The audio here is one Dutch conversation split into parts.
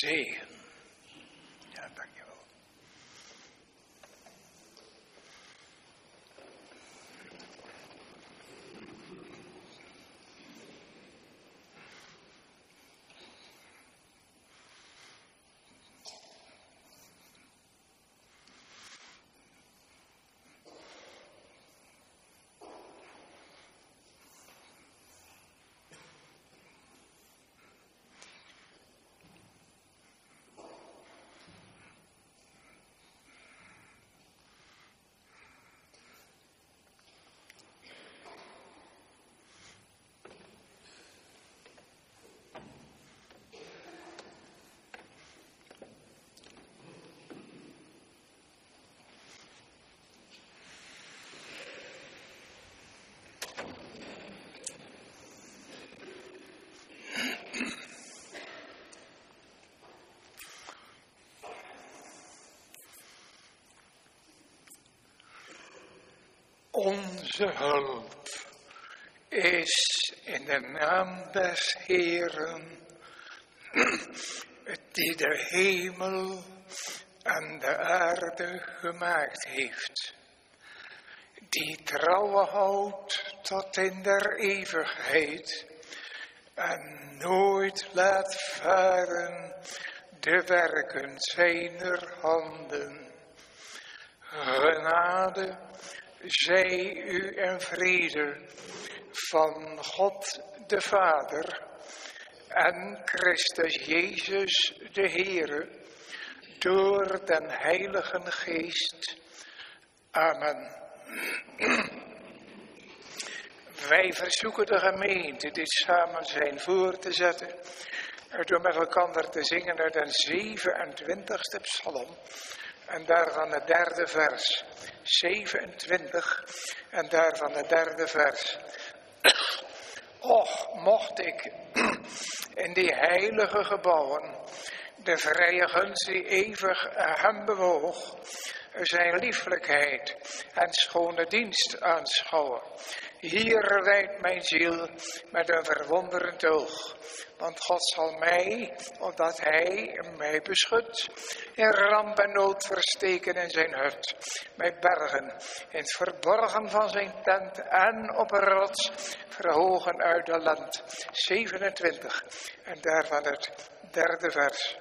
zegen. Ja, dankjewel. Onze hulp is in de naam des Heeren, die de hemel en de aarde gemaakt heeft, die trouw houdt tot in der eeuwigheid en nooit laat varen de werken zijner handen. Genade zij u en vrede van God de Vader en Christus Jezus de Heere door den Heiligen Geest. Amen. Wij verzoeken de gemeente dit samen zijn voor te zetten door met elkaar te zingen uit de 27e psalm. En daarvan het 3e vers. 27 en daarvan het 3e vers. Och, mocht ik in die heilige gebouwen de vrije gunst die eeuwig hem bewoog, zijn lieflijkheid en schone dienst aanschouwen. Hier wijdt mijn ziel met een verwonderend oog. Want God zal mij, opdat hij mij beschut, in ramp en nood versteken in zijn hut. Mij bergen in het verborgen van zijn tent en op een rots verhogen uit de land. 27 en daarvan het 3e vers.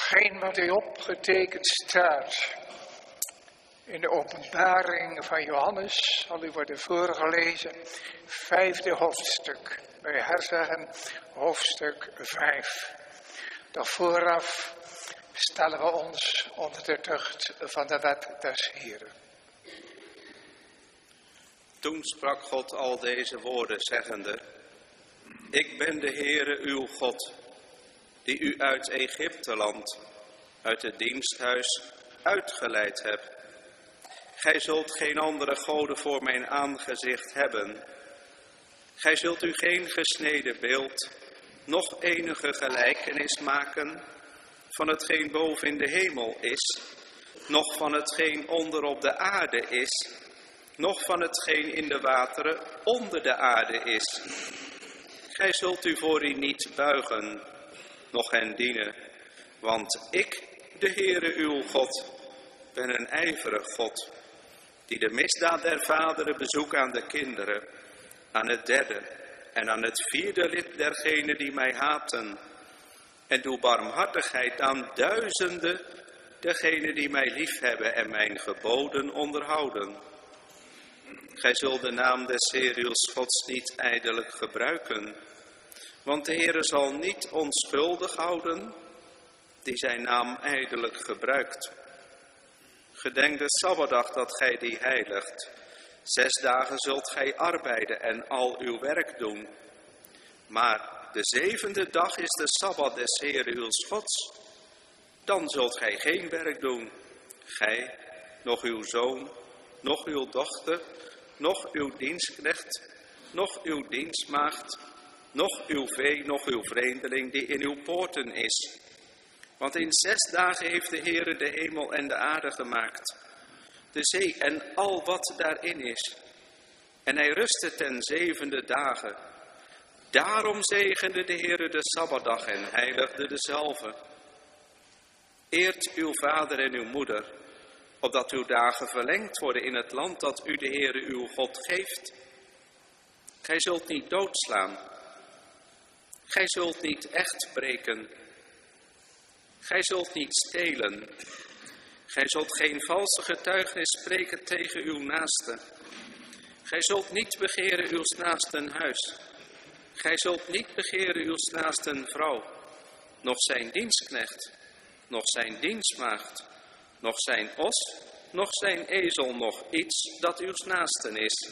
Hetgeen wat u opgetekend staat in de openbaring van Johannes zal u worden voorgelezen. 5e hoofdstuk. Wij herzeggen hoofdstuk 5. Doch vooraf stellen we ons onder de tucht van de wet des Heren. Toen sprak God al deze woorden, zeggende: Ik ben de Heere uw God, die u uit Egypteland, uit het diensthuis, uitgeleid heb. Gij zult geen andere goden voor mijn aangezicht hebben. Gij zult u geen gesneden beeld, noch enige gelijkenis maken van hetgeen boven in de hemel is, noch van hetgeen onder op de aarde is, noch van hetgeen in de wateren onder de aarde is. Gij zult u voor u niet buigen, noch hen dienen, want ik, de Heere uw God, ben een ijverig God, die de misdaad der vaderen bezoekt aan de kinderen, aan het 3e en aan het 4e lid dergenen die mij haten, en doe barmhartigheid aan duizenden, degenen die mij liefhebben en mijn geboden onderhouden. Gij zult de naam des Heeren uws Gods niet ijdelijk gebruiken, want de Heere zal niet onschuldig houden die zijn naam ijdelijk gebruikt. Gedenk de Sabbatdag dat gij die heiligt. 6 dagen zult gij arbeiden en al uw werk doen. Maar de 7e dag is de Sabbat des Heeren uws Gods. Dan zult gij geen werk doen. Gij, noch uw zoon, noch uw dochter, noch uw dienstknecht, noch uw dienstmaagd, noch uw vee, noch uw vreemdeling die in uw poorten is. Want in 6 dagen heeft de Heere de hemel en de aarde gemaakt, de zee en al wat daarin is. En hij rustte ten 7e dagen. Daarom zegende de Heere de Sabbatdag en heiligde dezelve. Eert uw vader en uw moeder, opdat uw dagen verlengd worden in het land dat u de Heere uw God geeft. Gij zult niet doodslaan. Gij zult niet echt breken. Gij zult niet stelen. Gij zult geen valse getuigenis spreken tegen uw naaste. Gij zult niet begeren uw naasten huis. Gij zult niet begeren uw naasten vrouw, noch zijn dienstknecht, noch zijn dienstmaagd, noch zijn os, noch zijn ezel, noch iets dat uw naasten is.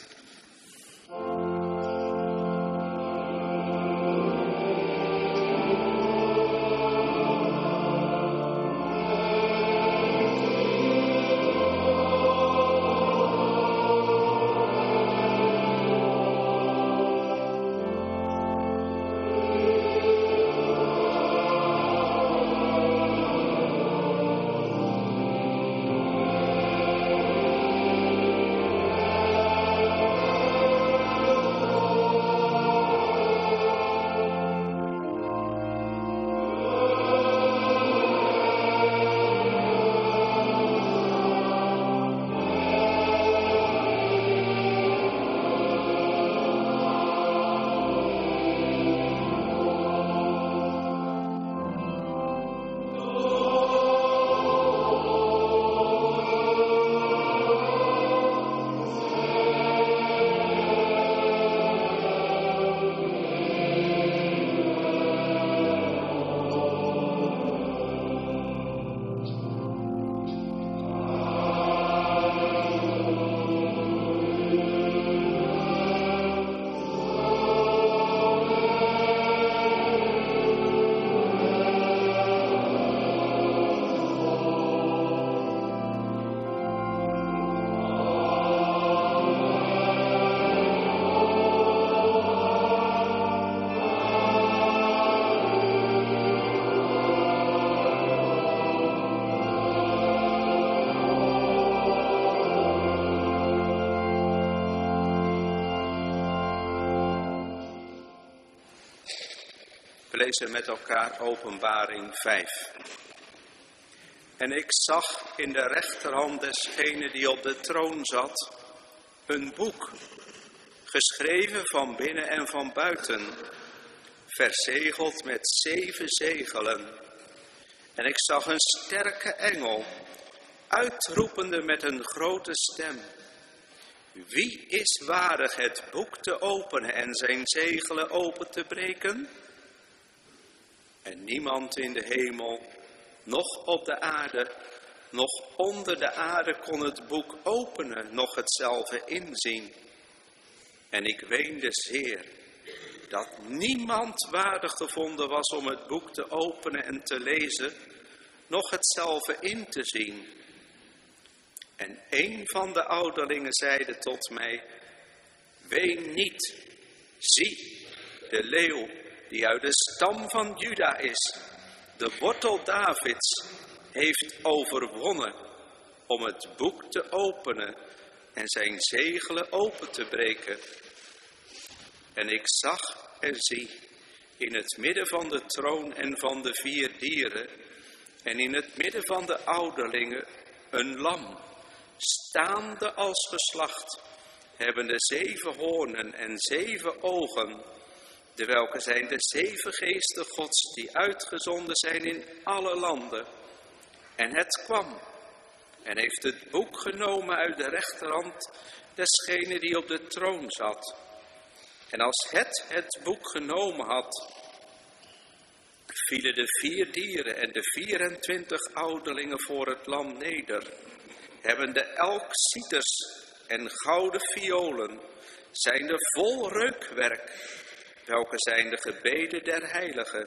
We lezen met elkaar Openbaring 5. En ik zag in de rechterhand desgene die op de troon zat, een boek, geschreven van binnen en van buiten, verzegeld met 7 zegelen. En ik zag een sterke engel, uitroepende met een grote stem: wie is waardig het boek te openen en zijn zegelen open te breken? En niemand in de hemel, noch op de aarde, noch onder de aarde kon het boek openen, noch hetzelfde inzien. En ik weende zeer, dat niemand waardig gevonden was om het boek te openen en te lezen, noch hetzelfde in te zien. En een van de ouderlingen zeide tot mij: ween niet, zie, de leeuw die uit de stam van Juda is, de wortel Davids, heeft overwonnen om het boek te openen en zijn zegelen open te breken. En ik zag en zie, in het midden van de troon en van de 4 dieren, en in het midden van de ouderlingen, een lam, staande als geslacht, hebbende 7 hoornen en 7 ogen, de welke zijn de 7 geesten Gods, die uitgezonden zijn in alle landen. En het kwam, en heeft het boek genomen uit de rechterhand desgene die op de troon zat. En als het boek genomen had, vielen de 4 dieren en de 24 ouderlingen voor het lam neder, hebbende elk citers en gouden violen, zijnde vol reukwerk, welke zijn de gebeden der heiligen.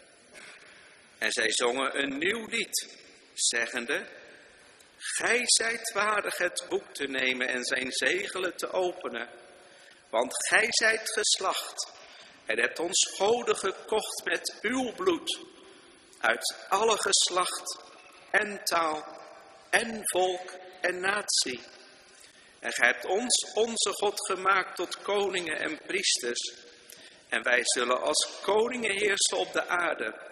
En zij zongen een nieuw lied, zeggende: gij zijt waardig het boek te nemen en zijn zegelen te openen, want gij zijt geslacht en hebt ons goden gekocht met uw bloed, uit alle geslacht en taal en volk en natie. En gij hebt ons, onze God, gemaakt tot koningen en priesters, en wij zullen als koningen heersen op de aarde.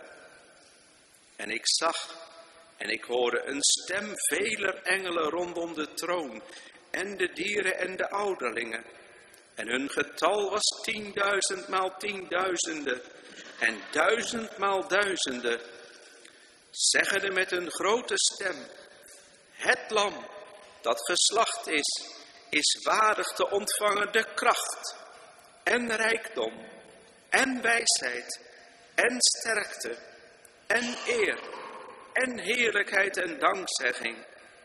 En ik zag en ik hoorde een stem veler engelen rondom de troon, en de dieren en de ouderlingen. En hun getal was 10.000 maal 10.000 en 1000 maal 1000, zeggende met een grote stem: het lam dat geslacht is waardig te ontvangen de kracht en rijkdom en wijsheid en sterkte en eer en heerlijkheid en dankzegging.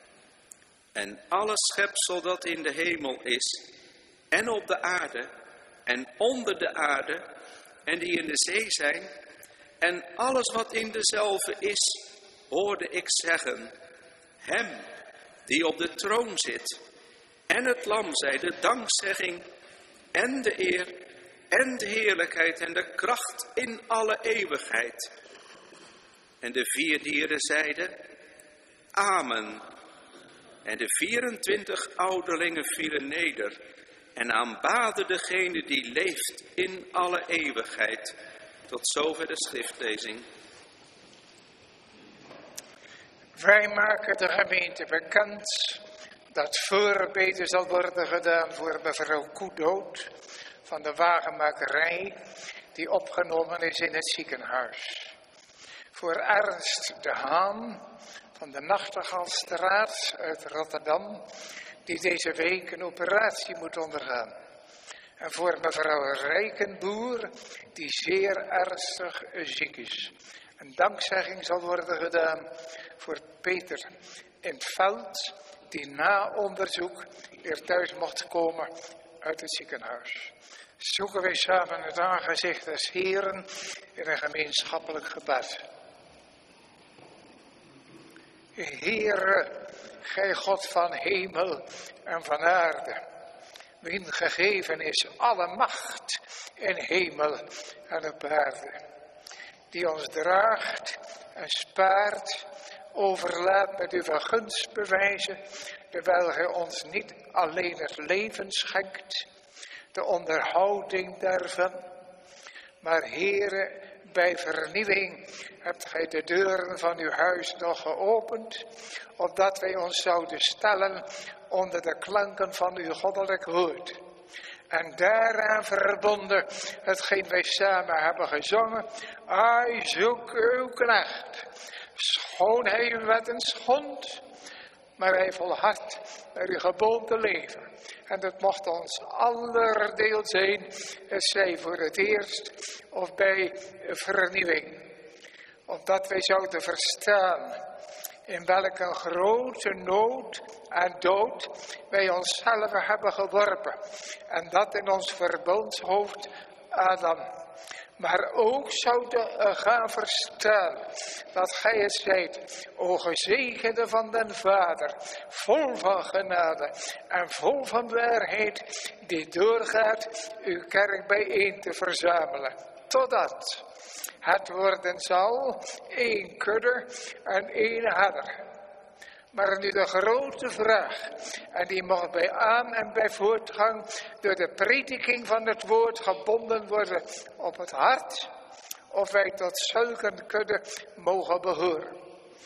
En alle schepsel dat in de hemel is en op de aarde en onder de aarde en die in de zee zijn en alles wat in dezelfde is, hoorde ik zeggen: hem die op de troon zit en het lam zij de dankzegging en de eer en de heerlijkheid en de kracht in alle eeuwigheid. En de 4 dieren zeiden: amen. En de 24 ouderlingen vielen neder en aanbaden degene die leeft in alle eeuwigheid. Tot zover de schriftlezing. Wij maken de gemeente bekend dat voorbeden zal worden gedaan voor mevrouw Koedood van de wagenmakerij, die opgenomen is in het ziekenhuis. Voor Ernst de Haan van de Nachtegaalstraat uit Rotterdam, die deze week een operatie moet ondergaan. En voor mevrouw Rijkenboer, die zeer ernstig ziek is. Een dankzegging zal worden gedaan voor Peter in het veld, die na onderzoek weer thuis mocht komen uit het ziekenhuis. Zoeken wij samen het aangezicht des Heeren in een gemeenschappelijk gebed. Heere, gij God van hemel en van aarde, wien gegeven is alle macht in hemel en op aarde, die ons draagt en spaart, overlaat met uw gunstbewijzen, terwijl gij ons niet alleen het leven schenkt, de onderhouding daarvan, maar Heere, bij vernieuwing hebt gij de deuren van uw huis nog geopend, opdat wij ons zouden stellen onder de klanken van uw goddelijk woord. En daaraan verbonden hetgeen wij samen hebben gezongen: ai, zoek uw knecht, Schoon hij uw wetten schond, maar hij volhardt naar uw geboden leven. En dat mocht ons aller deel zijn, het zij voor het eerst of bij vernieuwing. Opdat wij zouden verstaan in welke grote nood en dood wij onszelf hebben geworpen. En dat in ons verbondshoofd Adam. Maar ook zouden gaan verstaan dat gij het zijt, o gezegende van den Vader, vol van genade en vol van waarheid, die doorgaat uw kerk bijeen te verzamelen. Totdat het worden zal één kudde en één herder. Maar nu de grote vraag, en die mag bij aan- en bij voortgang door de prediking van het woord gebonden worden op het hart, of wij tot zulke kudde mogen behoren.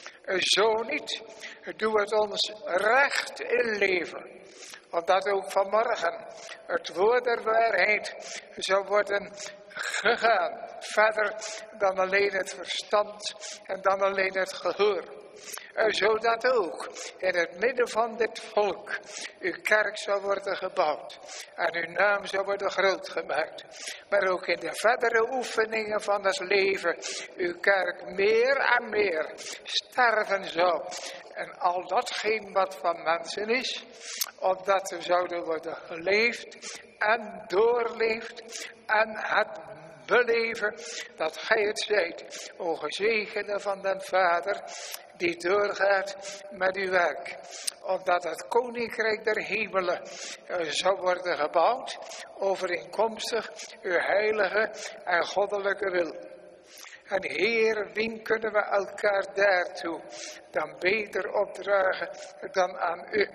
Zo niet, doe het ons recht in leven, opdat ook vanmorgen het woord der waarheid zou worden gegaan, verder dan alleen het verstand en dan alleen het gehoor. Zodat ook in het midden van dit volk uw kerk zou worden gebouwd en uw naam zou worden groot gemaakt. Maar ook in de verdere oefeningen van het leven uw kerk meer en meer sterven zou. En al datgene wat van mensen is, opdat we zouden worden geleefd en doorleefd en het beleven dat gij het zijt, o gezegende van den Vader, die doorgaat met uw werk, opdat het koninkrijk der hemelen zou worden gebouwd, overeenkomstig uw heilige en goddelijke wil. En Heer, wien kunnen we elkaar daartoe dan beter opdragen dan aan u?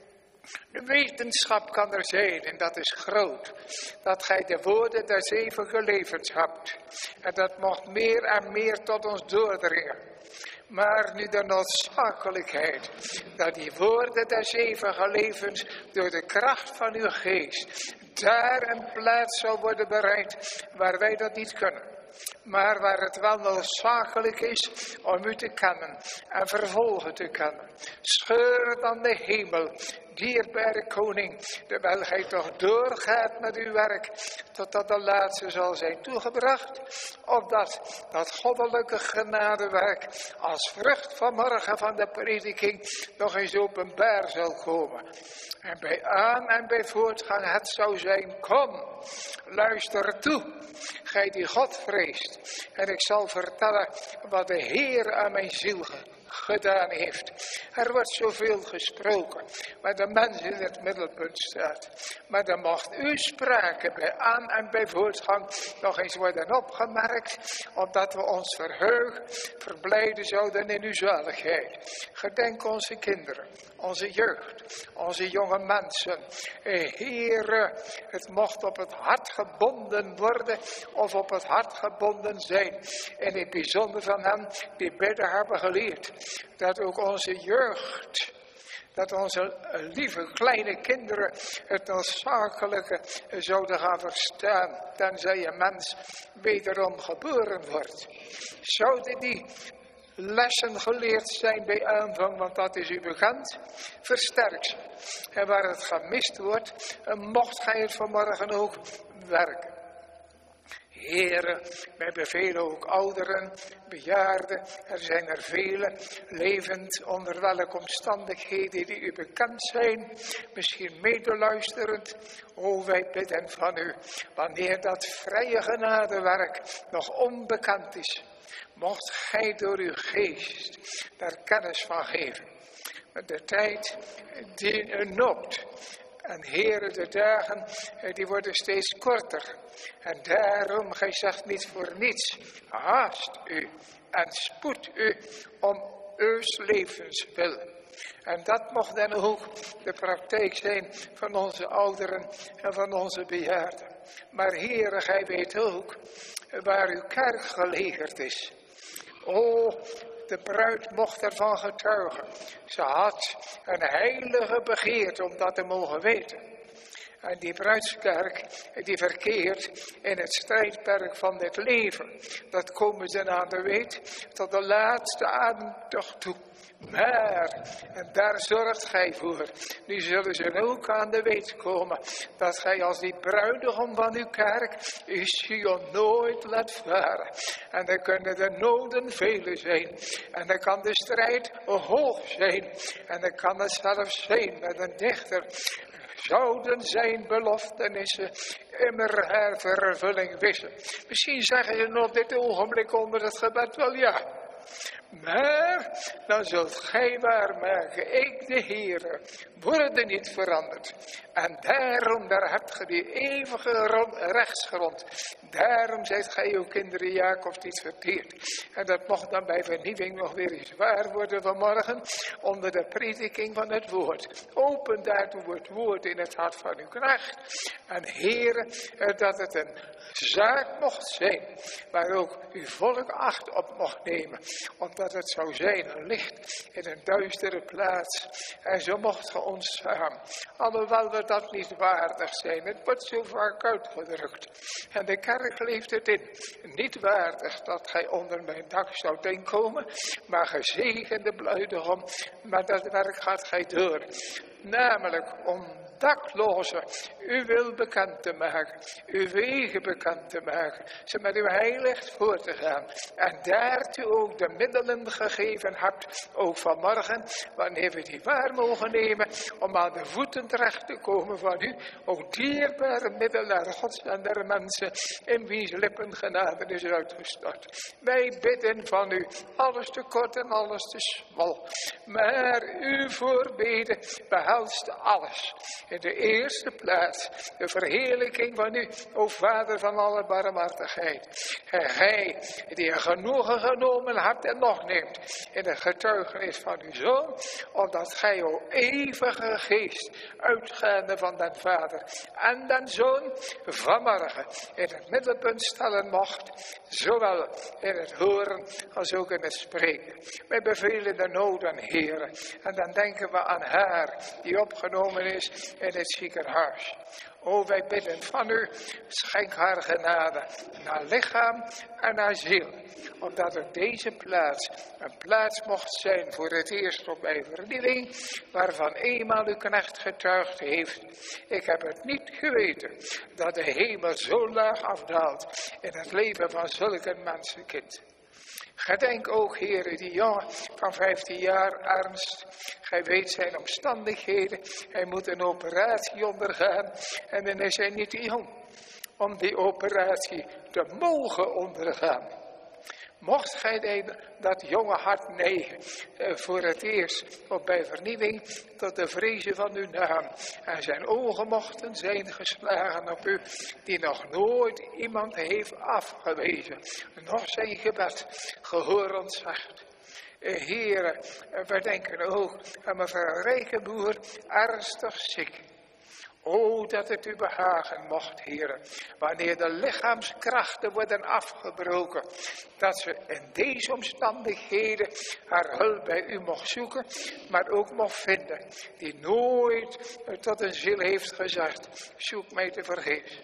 De wetenschap kan er zijn, en dat is groot, dat gij de woorden des zeven geleverd hebt. En dat mocht meer en meer tot ons doordringen. Maar nu de noodzakelijkheid dat die woorden des zeven gelevens door de kracht van uw geest daar een plaats zou worden bereid waar wij dat niet kunnen. Maar waar het wel noodzakelijk is om u te kennen en vervolgen te kennen. Scheur dan de hemel, dierbare koning, terwijl gij toch doorgaat met uw werk, totdat de laatste zal zijn toegebracht, opdat dat goddelijke genadewerk als vrucht vanmorgen van de prediking nog eens openbaar zal komen. En bij aan- en bij voortgang het zou zijn, kom, luister toe, gij die God vreest. En ik zal vertellen wat de Heer aan mijn ziel gedaan heeft. Er wordt zoveel gesproken, maar de mens in het middelpunt staat. Maar dan mocht uw sprake bij aan- en bij voortgang nog eens worden opgemerkt, opdat we ons verheugd, verblijden zouden in uw zaligheid. Gedenk onze kinderen, onze jeugd, onze jonge mensen. Heere, het mocht op het hart gebonden worden of op het hart gebonden zijn. In het bijzonder van hen die bidden hebben geleerd. Dat ook onze jeugd, dat onze lieve kleine kinderen het noodzakelijke zouden gaan verstaan. Tenzij een mens wederom geboren wordt. Zouden die lessen geleerd zijn bij aanvang, want dat is u bekend, versterk ze. En waar het gemist wordt, mocht gij het vanmorgen ook werken. Heren, wij bevelen ook ouderen, bejaarden, er zijn er vele, levend onder welke omstandigheden die u bekend zijn, misschien medeluisterend. O, wij bidden van u, wanneer dat vrije genadewerk nog onbekend is, mocht gij door uw geest daar kennis van geven. De tijd die noopt. En Heere, de dagen die worden steeds korter. En daarom, gij zegt niet voor niets, haast u en spoed u om uw levens wil. En dat mocht dan ook de praktijk zijn van onze ouderen en van onze bejaarden. Maar Heere, gij weet ook waar uw kerk gelegerd is. O, de bruid mocht ervan getuigen. Ze had een heilige begeerte om dat te mogen weten. En die bruidskerk, die verkeert in het strijdperk van dit leven. Dat komen ze aan de weet tot de laatste ademtocht toe. Maar, en daar zorgt gij voor, nu zullen ze ook aan de weet komen, dat gij als die bruidegom van uw kerk, uw Sion nooit laat varen. En dan kunnen de noden vele zijn, en dan kan de strijd hoog zijn, en dan kan het zelfs zijn met een dichter. Zouden zijn beloftenissen immer haar vervulling wissen. Misschien zeggen ze op dit ogenblik onder het gebed wel ja. Maar dan zult gij waarmaken, ik de Heere, worden niet veranderd. En daarom, daar hebt ge die eeuwige rechtsgrond. Daarom zijt gij uw kinderen Jacob niet verteerd. En dat mocht dan bij vernieuwing nog weer eens waar worden vanmorgen, onder de prediking van het woord. Open daartoe het woord in het hart van uw knecht. En Heere, dat het een zaak mocht zijn, waar ook uw volk acht op mocht nemen. Omdat het zou zijn een licht in een duistere plaats. En zo mocht ge ons samen, alhoewel we dat niet waardig zijn. Het wordt zo vaak uitgedrukt. En de kerk leeft het in. Niet waardig dat gij onder mijn dak zou inkomen, maar gezegende bruidegom. Maar dat werk gaat gij door. Namelijk om daklozen uw wil bekend te maken, uw wegen bekend te maken, ze met uw heilig voor te gaan. En daartoe ook de middelen gegeven hebt, ook vanmorgen, wanneer we die waar mogen nemen, om aan de voeten terecht te komen van u, ook dierbare middelen naar Gods en der mensen, in wiens lippen genade is uitgestort. Wij bidden van u, alles te kort en alles te smal, maar uw voorbeden behelst alles. In de eerste plaats de verheerlijking van u, o Vader van alle barmhartigheid. Gij die een genoegen genomen hebt en nog neemt in de getuigenis van uw Zoon, omdat gij, o eeuwige geest, uitgaande van den Vader en den Zoon, vanmorgen in het middelpunt stellen mocht, zowel in het horen als ook in het spreken. Wij bevelen de noden, Heere, en dan denken we aan haar die opgenomen is in het ziekenhuis. O, wij bidden van u, schenk haar genade naar lichaam en naar ziel. Omdat er deze plaats een plaats mocht zijn voor het eerst op mijn vernieling, waarvan eenmaal uw knecht getuigd heeft. Ik heb het niet geweten dat de hemel zo laag afdaalt in het leven van zulk een mensenkind. Gedenk ook, Heere, die jongen van 15 jaar, Ernst. Gij weet zijn omstandigheden. Hij moet een operatie ondergaan. En dan is hij niet te jong om die operatie te mogen ondergaan. Mocht gij dat jonge hart neigen voor het eerst op bij vernieuwing tot de vrezen van uw naam. En zijn ogen mochten zijn geslagen op u, die nog nooit iemand heeft afgewezen. Nog zijn gebed gehoor ontzegt. Heere, we denken ook aan mevrouw Rijkenboer, ernstig ziek. O, dat het u behagen mocht, Heere, wanneer de lichaamskrachten worden afgebroken, dat ze in deze omstandigheden haar hulp bij u mocht zoeken, maar ook mocht vinden, die nooit tot een ziel heeft gezegd, zoek mij te vergeefs.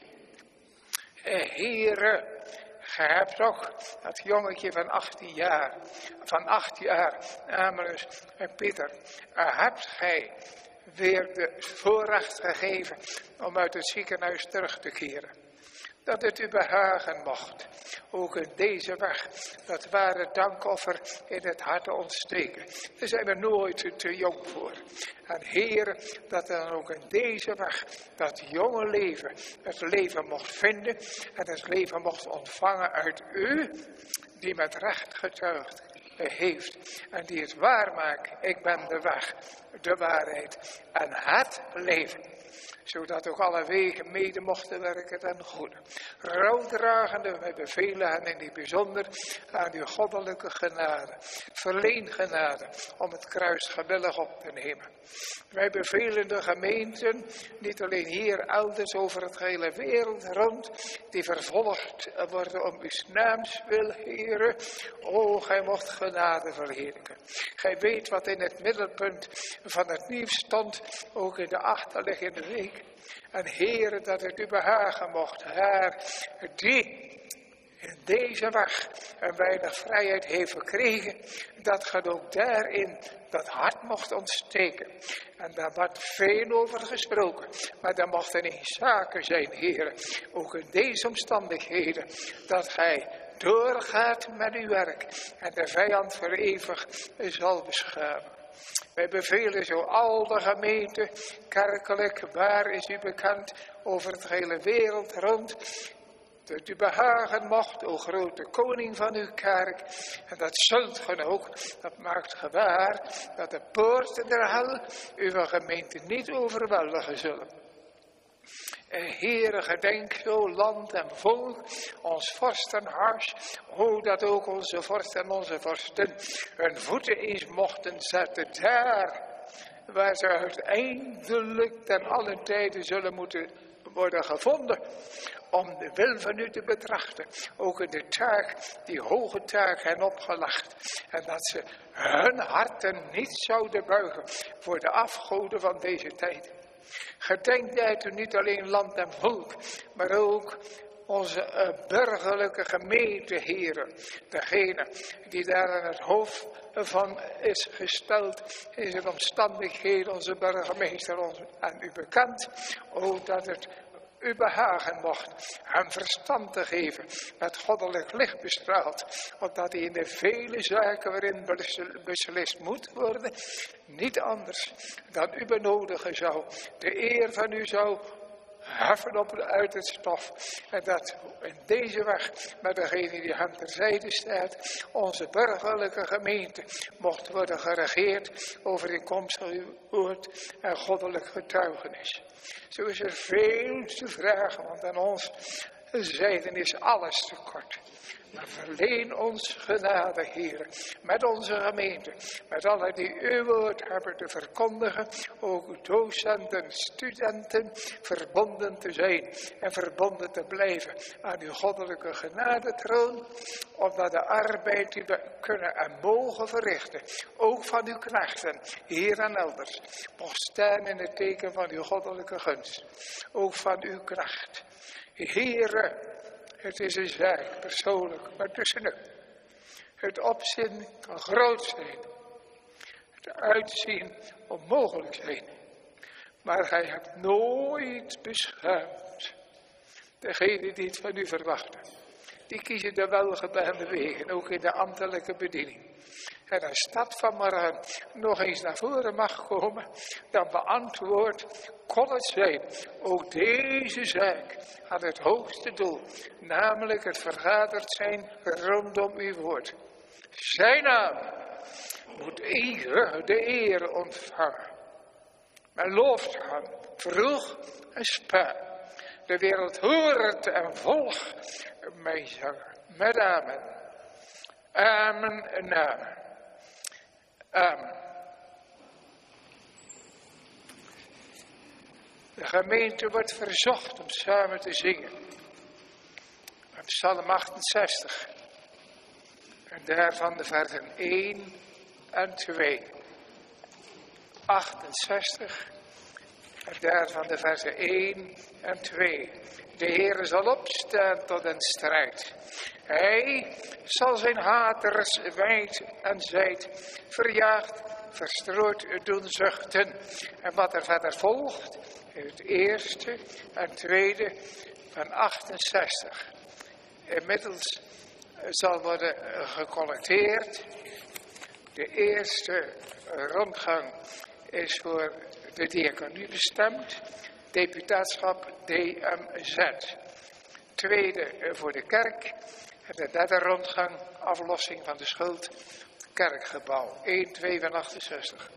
Heere, gij hebt toch dat jongetje van 8 jaar, namelijk Pieter, hebt gij weer de voorrecht gegeven om uit het ziekenhuis terug te keren. Dat het u behagen mocht, ook in deze weg, dat ware dankoffer in het hart te ontsteken. Daar zijn we nooit te jong voor. En Heer, dat dan ook in deze weg, dat jonge leven, het leven mocht vinden en het leven mocht ontvangen uit u, die met recht getuigd heeft en die het waar maakt. Ik ben de weg, de waarheid en het leven. Zodat ook alle wegen mede mochten werken ten goede. Rouwdragende, wij bevelen hen in die bijzonder aan uw goddelijke genade. Verleen genade om het kruis gewillig op te nemen. Wij bevelen de gemeenten, niet alleen hier, elders over het hele wereld rond, die vervolgd worden om uw naams wil, Heere. O, gij mocht genade verheerlijken. Gij weet wat in het middelpunt van het nieuws stond, ook in de achterliggende week. spreken. En Heere, dat het u behagen mocht, haar die in deze weg een weinig vrijheid heeft verkregen, dat gaat ook daarin dat hart mocht ontsteken. En daar wordt veel over gesproken. Maar daar mochten niet zaken zijn, Heere, ook in deze omstandigheden, dat gij doorgaat met uw werk en de vijand voor eeuwig zal beschamen. Wij bevelen zo al de gemeenten, kerkelijk, waar is u bekend, over het hele wereld rond, dat u behagen mocht, o grote koning van uw kerk. En dat zult gij ook, dat maakt gewaar, dat de poorten der hel uw gemeente niet overweldigen zullen. Heere, gedenk zo land en volk, ons vorstenhuis, hoe dat ook onze vorsten en onze vorsten hun voeten eens mochten zetten daar, waar ze uiteindelijk ten allen tijden zullen moeten worden gevonden, om de wil van u te betrachten, ook in de taak, die hoge taak hen opgelegd, en dat ze hun harten niet zouden buigen voor de afgoden van deze tijd. Gedenk daartoe niet alleen land en volk, maar ook onze burgerlijke gemeente, Heere. Degene die daar aan het hoofd van is gesteld in zijn omstandigheden, onze burgemeester, aan u bekend. O, dat het u behagen mocht hem verstand te geven, met goddelijk licht bestraald, opdat hij in de vele zaken waarin beslist moet worden, niet anders dan u benodigen zou, de eer van u zou heffen uit het stof, en dat in deze weg, met degene die hem terzijde staat, onze burgerlijke gemeente mocht worden geregeerd overeenkomstig uw woord en goddelijk getuigenis. Zo is er veel te vragen, want aan ons zijden is alles tekort. Maar verleen ons genade, Heer, met onze gemeente, met allen die uw woord hebben te verkondigen, ook docenten, studenten, verbonden te zijn en verbonden te blijven aan uw goddelijke genadetroon, omdat de arbeid die we kunnen en mogen verrichten, ook van uw knechten, hier en elders, mocht staan in het teken van uw goddelijke gunst, ook van uw knecht. Heere, het is een zaak, persoonlijk, maar tussen u. Het opzien kan groot zijn. Het uitzien onmogelijk zijn. Maar gij hebt nooit beschaamd. Degenen die het van u verwachten. Die kiezen de welgebaande wegen, ook in de ambtelijke bediening. En als dat vanmorgen nog eens naar voren mag komen, dan beantwoord, kon het zijn, ook deze zaak aan het hoogste doel, namelijk het vergaderd zijn rondom uw woord. Zijn naam moet eeuwig de eer ontvangen. Men looft hem vroeg en spaar. De wereld hoort en volgt mij zanger. Met amen. Amen en amen. Amen. De gemeente wordt verzocht om samen te zingen. Psalm 68. En daarvan de versen 1 en 2. 68. En daarvan de versen 1 en 2. De Heere zal opstaan tot een strijd. Hij zal zijn haters wijd en zijd verjaagd, verstrooid doen zuchten. En wat er verder volgt, het eerste en tweede van 68. Inmiddels zal worden gecollecteerd. De eerste rondgang is voor de diaconie bestemd. Deputaatschap DMZ. Tweede voor de kerk. En de derde rondgang, aflossing van de schuld, kerkgebouw. 1, 2 van 68.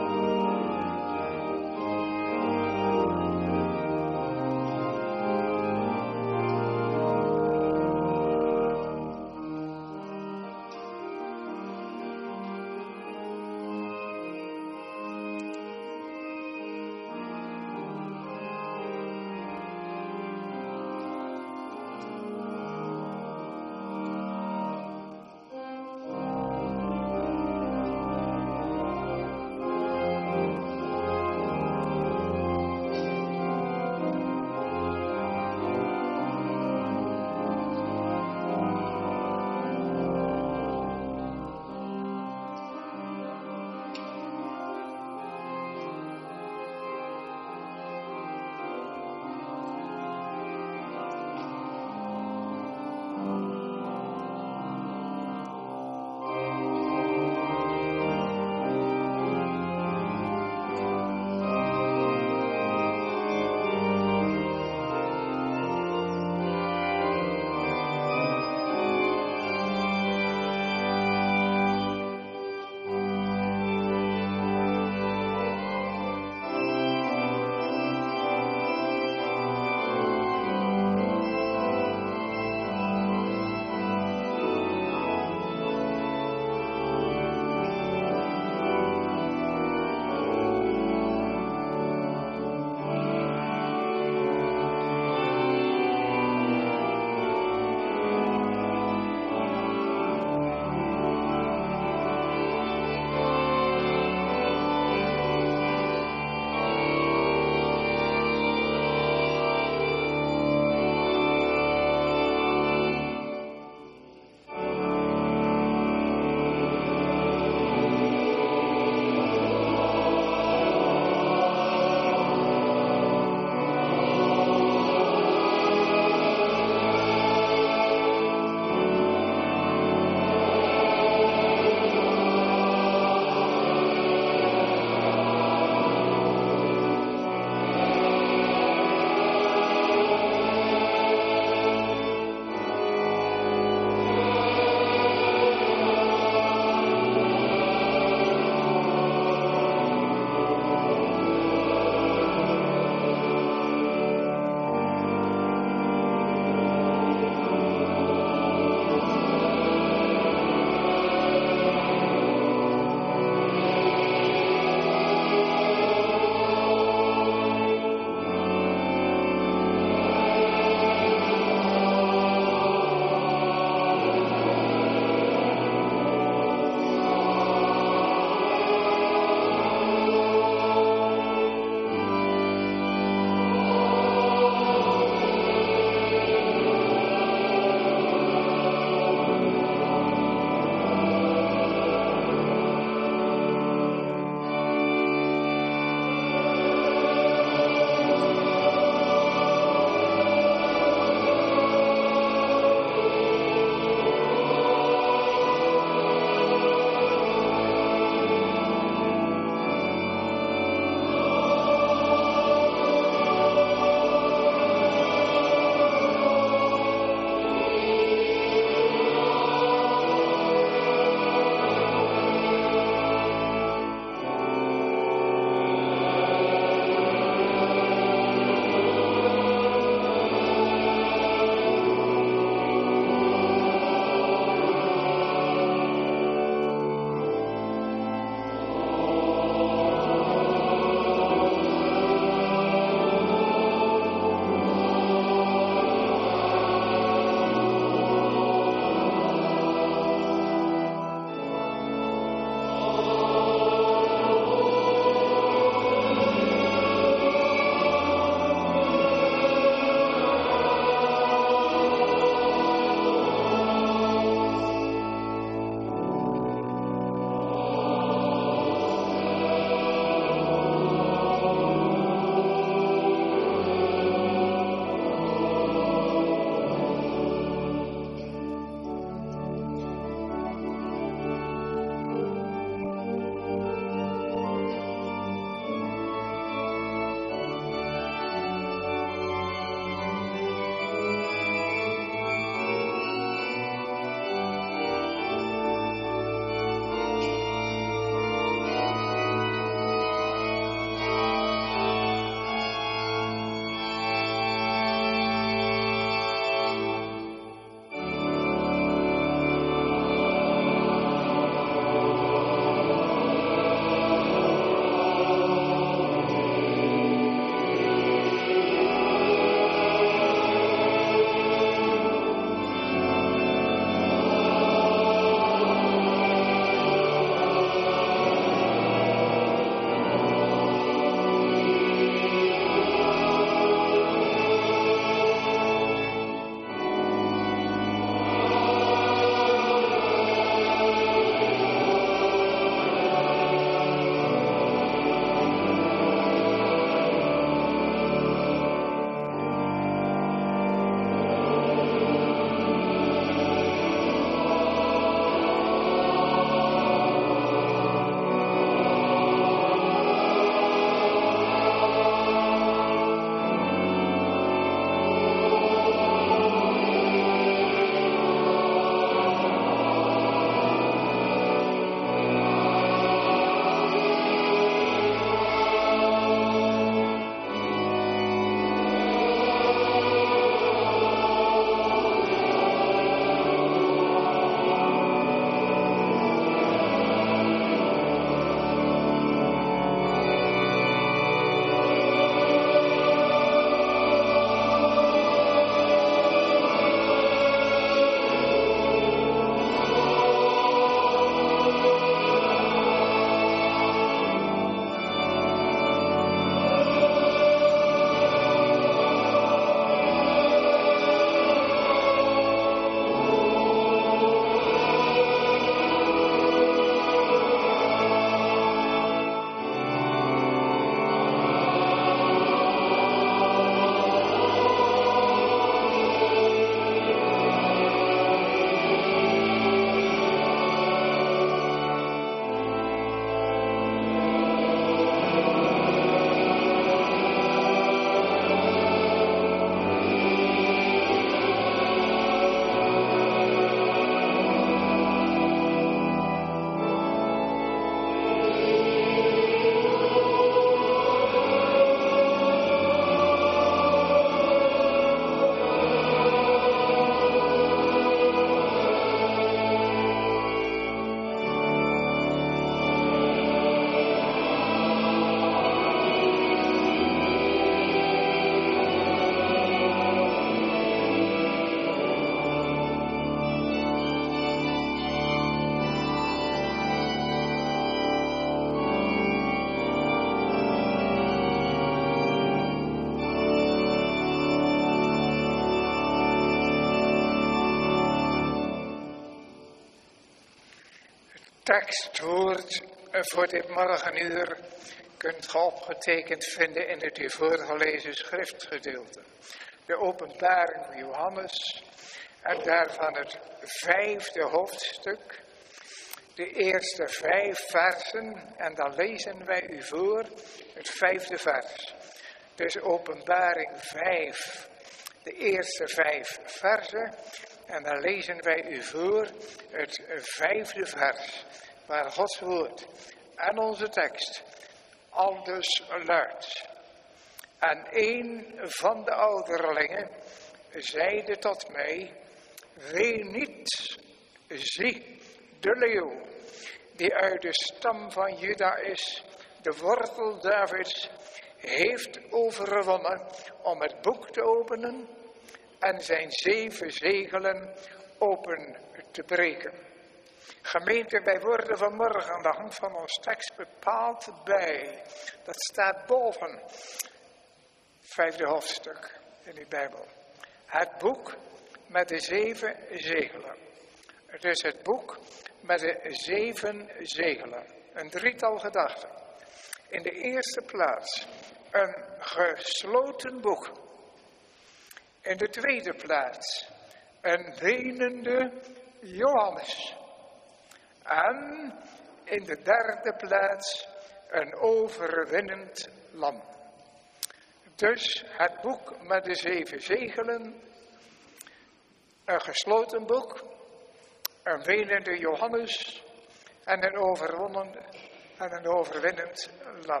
tekstwoord voor dit morgenuur kunt ge opgetekend vinden in het u voorgelezen schriftgedeelte. De openbaring van Johannes en daarvan het 5e hoofdstuk. De eerste 5 versen en dan lezen wij u voor het 5e vers. Dus openbaring 5, de eerste 5 versen en dan lezen wij u voor het 5e vers. Waar Gods woord en onze tekst aldus luidt. En een van de ouderlingen zeide tot mij: ween niet, zie, de leeuw, die uit de stam van Juda is, de wortel Davids, heeft overwonnen om het boek te openen en zijn 7 zegelen open te breken. Gemeente, wij worden vanmorgen aan de hand van ons tekst bepaald bij. Dat staat boven, 5e hoofdstuk in die Bijbel. Het boek met de 7 zegelen. Het is het boek met de 7 zegelen. Een drietal gedachten. In de eerste plaats een gesloten boek. In de tweede plaats een wenende Johannes. En in de derde plaats een overwinnend lam. Dus het boek met de 7 zegelen, een gesloten boek, een wenende Johannes en een overwinnend lam.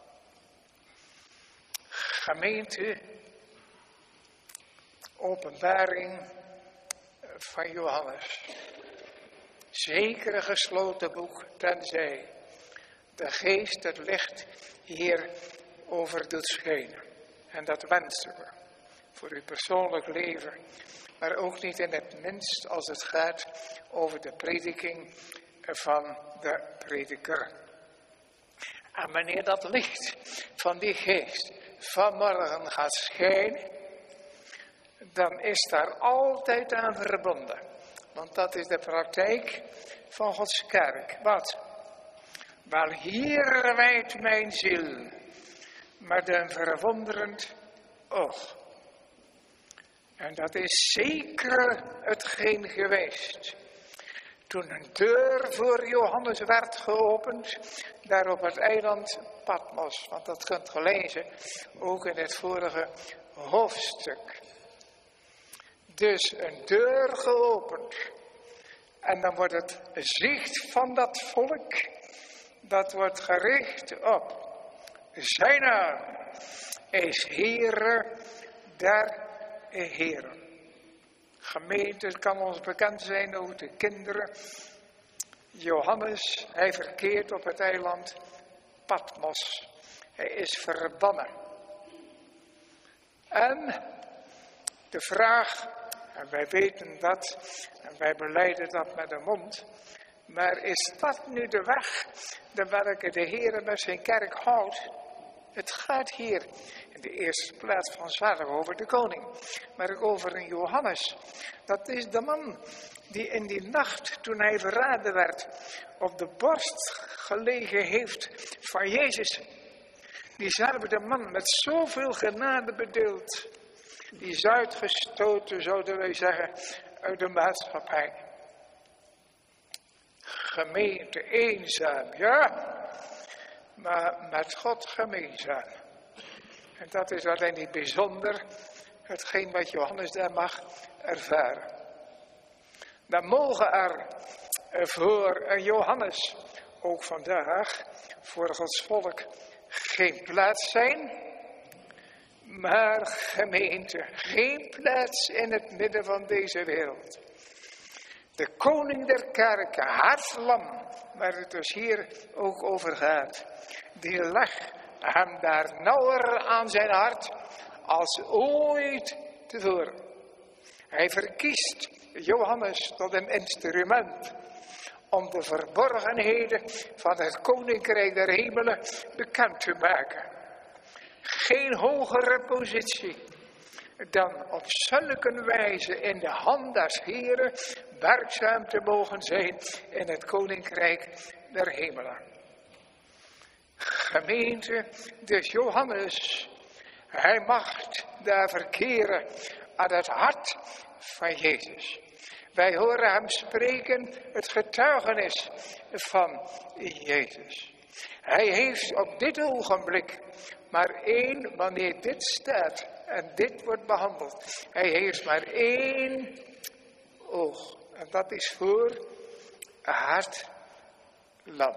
Gemeente, openbaring van Johannes. Zeker een gesloten boek, tenzij de geest het licht hierover doet schijnen. En dat wensen we voor uw persoonlijk leven, maar ook niet in het minst als het gaat over de prediking van de prediker. En wanneer dat licht van die geest vanmorgen gaat schijnen, dan is daar altijd aan verbonden. Want dat is de praktijk van Gods kerk. Wat? Wel, hier wijdt mijn ziel met een verwonderend oog. En dat is zeker hetgeen geweest. Toen een deur voor Johannes werd geopend, daar op het eiland Patmos. Want dat kunt je lezen, ook in het vorige hoofdstuk. Dus een deur geopend. En dan wordt het zicht van dat volk, dat wordt gericht op zijn naam is Heere der Heren. Gemeente, het kan ons bekend zijn, ook de kinderen. Johannes, hij verkeert op het eiland Patmos. Hij is verbannen. En de vraag, en wij weten dat, en wij belijden dat met de mond, maar is dat nu de weg de welke de Heer met zijn kerk houdt? Het gaat hier in de eerste plaats vanzelf over de koning, maar ook over een Johannes. Dat is de man die in die nacht, toen hij verraden werd, op de borst gelegen heeft van Jezus. Diezelfde man met zoveel genade bedeeld. Die is uitgestoten, zouden wij zeggen, uit de maatschappij. Gemeente eenzaam, ja, maar met God gemeenzaam. En dat is alleen niet bijzonder, hetgeen wat Johannes daar mag ervaren. Dan mogen er voor een Johannes, ook vandaag, voor Gods volk, geen plaats zijn. Maar gemeente, geen plaats in het midden van deze wereld. De koning der kerken, het lam, waar het dus hier ook over gaat, die legt hem daar nauwer aan zijn hart als ooit tevoren. Hij verkiest Johannes tot een instrument om de verborgenheden van het koninkrijk der hemelen bekend te maken. Geen hogere positie dan op zulke wijze in de hand des Heren werkzaam te mogen zijn in het koninkrijk der hemelen. Gemeente, dus Johannes, hij mag daar verkeren aan het hart van Jezus. Wij horen hem spreken het getuigenis van Jezus. Hij heeft op dit ogenblik maar één, wanneer dit staat en dit wordt behandeld. Hij heeft maar één oog. En dat is voor het lam.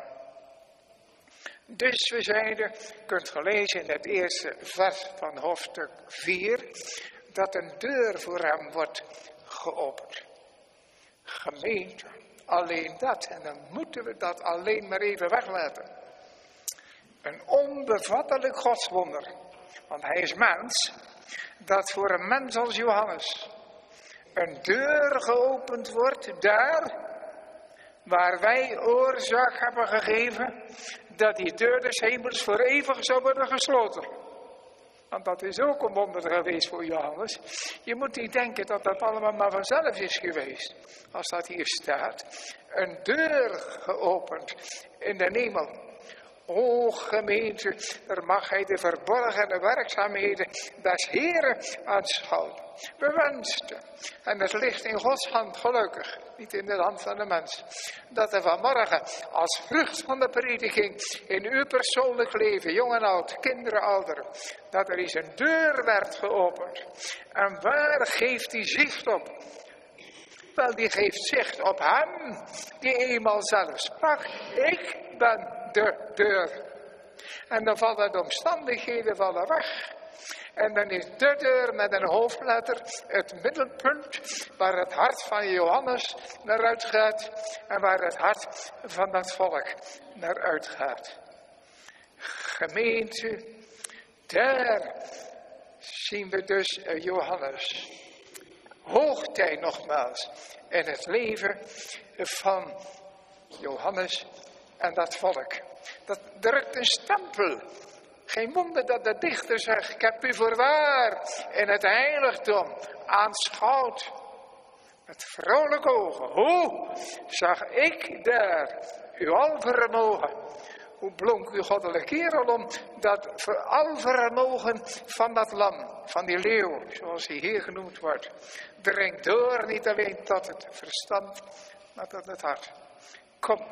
Dus we zeiden, kunt gelezen in het eerste vers van hoofdstuk 4, dat een deur voor hem wordt geopend. Gemeente, alleen dat, en dan moeten we dat alleen maar even weglaten. Een onbevattelijk godswonder, want hij is mens, dat voor een mens als Johannes een deur geopend wordt daar waar wij oorzaak hebben gegeven dat die deur des hemels voor eeuwig zou worden gesloten. Want dat is ook een wonder geweest voor Johannes. Je moet niet denken dat dat allemaal maar vanzelf is geweest. Als dat hier staat. Een deur geopend in de hemel. O gemeente, daar mag hij de verborgene werkzaamheden des Heeren aanschouwen. Bewensten. En het ligt in Gods hand, gelukkig, niet in de hand van de mens. Dat er vanmorgen als vrucht van de prediking in uw persoonlijk leven, jong en oud, kinderen, ouderen, dat er eens een deur werd geopend. En waar geeft die zicht op? Wel, die geeft zicht op hem, die eenmaal zelf sprak, ik ben de deur. En dan vallen de omstandigheden weg. En dan is de deur met een hoofdletter het middelpunt waar het hart van Johannes naar uitgaat en waar het hart van dat volk naar uitgaat. Gemeente, daar zien we dus Johannes. Hoogtij nogmaals in het leven van Johannes en dat volk. Dat drukt een stempel. Geen wonder dat de dichter zegt, ik heb u voorwaar in het heiligdom aanschouwd. Met vrolijke ogen. Hoe zag ik daar uw alvermogen? Hoe blonk uw goddelijke kerel om dat alvermogen van dat lam, van die leeuw, zoals hij hier genoemd wordt. Dringt door niet alleen tot het verstand, maar tot het hart. Kom,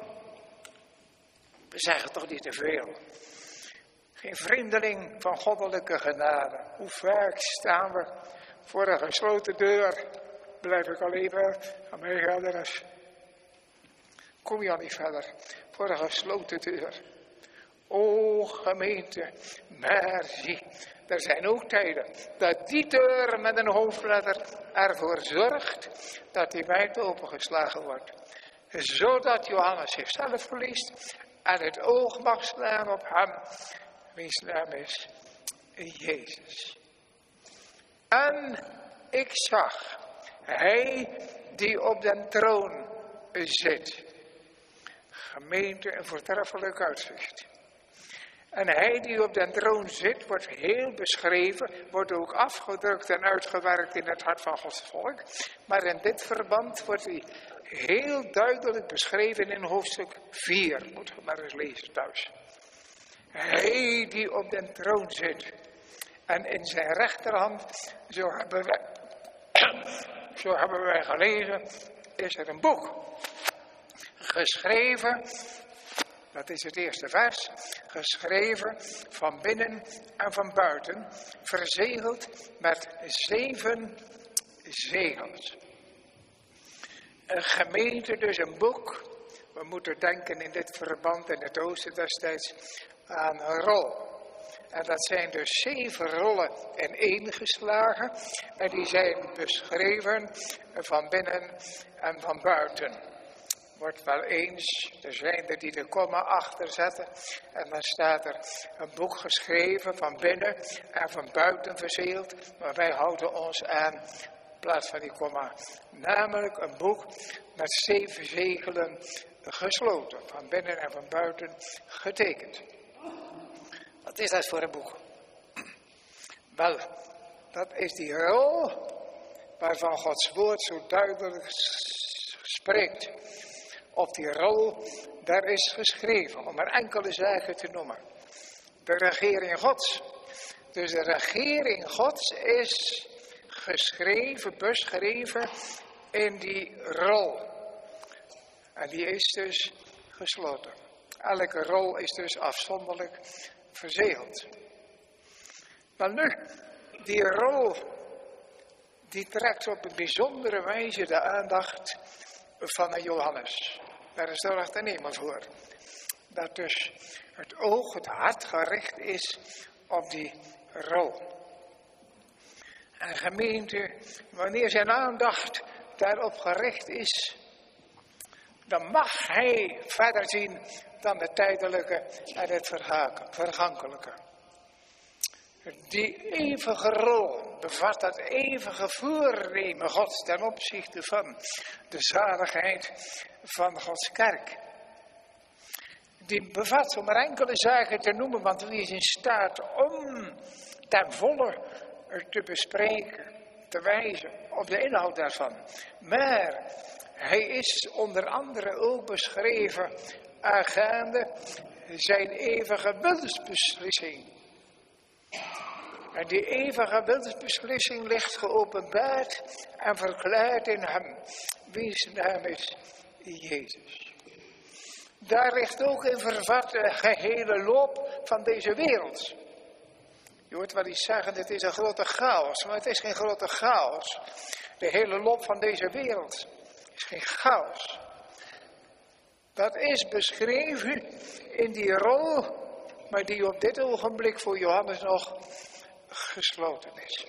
we zeggen toch niet te veel. Geen vreemdeling van goddelijke genade. Hoe vaak staan we voor een gesloten deur. Blijf ik al even aan mij verder. Kom je al niet verder. Voor een gesloten deur. O gemeente, maar zie, er zijn ook tijden dat die deur met een hoofdletter ervoor zorgt dat die wijd opengeslagen wordt. Zodat Johannes zichzelf verliest en het oog mag slaan op hem. Wiens naam is Jezus. En ik zag, hij die op den troon zit. Gemeente, een voortreffelijk uitzicht. En hij die op den troon zit, wordt heel beschreven, wordt ook afgedrukt en uitgewerkt in het hart van Gods volk. Maar in dit verband wordt hij heel duidelijk beschreven in hoofdstuk 4. Moet je maar eens lezen thuis. Hij die op den troon zit. En in zijn rechterhand, zo hebben wij gelezen, is er een boek. Geschreven, dat is het eerste vers. Geschreven van binnen en van buiten. Verzegeld met 7 zegels. Een gemeente, dus een boek. We moeten denken in dit verband in het oosten destijds aan een rol. En dat zijn dus 7 rollen ineengeslagen. En die zijn beschreven van binnen en van buiten. Wordt wel eens, er zijn er die de komma achter zetten. En dan staat er een boek geschreven van binnen en van buiten verzegeld. Maar wij houden ons aan in plaats van die komma. Namelijk een boek met 7 zegelen gesloten. Van binnen en van buiten getekend. Wat is dat voor een boek? Wel, dat is die rol waarvan Gods woord zo duidelijk spreekt. Op die rol, daar is geschreven, om er enkele zaken te noemen. De regering Gods. Dus de regering Gods is geschreven, beschreven in die rol. En die is dus gesloten. Elke rol is dus afzonderlijk verzegeld. Maar nu, die rol, die trekt op een bijzondere wijze de aandacht van Johannes. Daar zorgt er niemand voor. Dat dus het oog, het hart gericht is op die rol. En gemeente, wanneer zijn aandacht daarop gericht is, dan mag hij verder zien dan het tijdelijke en het vergankelijke. Die eeuwige rol bevat dat eeuwige voornemen Gods ten opzichte van de zaligheid van Gods kerk. Die bevat, om er enkele zaken te noemen, want wie is in staat om ten volle te bespreken, te wijzen op de inhoud daarvan. Maar hij is onder andere ook beschreven aangaande zijn eeuwige wilsbeslissing. En die eeuwige wilsbeslissing ligt geopenbaard en verklaard in hem, wiens naam is Jezus. Daar ligt ook in vervat de gehele loop van deze wereld. Je hoort wel iets zeggen, dit is een grote chaos, maar het is geen grote chaos. De hele loop van deze wereld is geen chaos. Dat is beschreven in die rol, maar die op dit ogenblik voor Johannes nog gesloten is.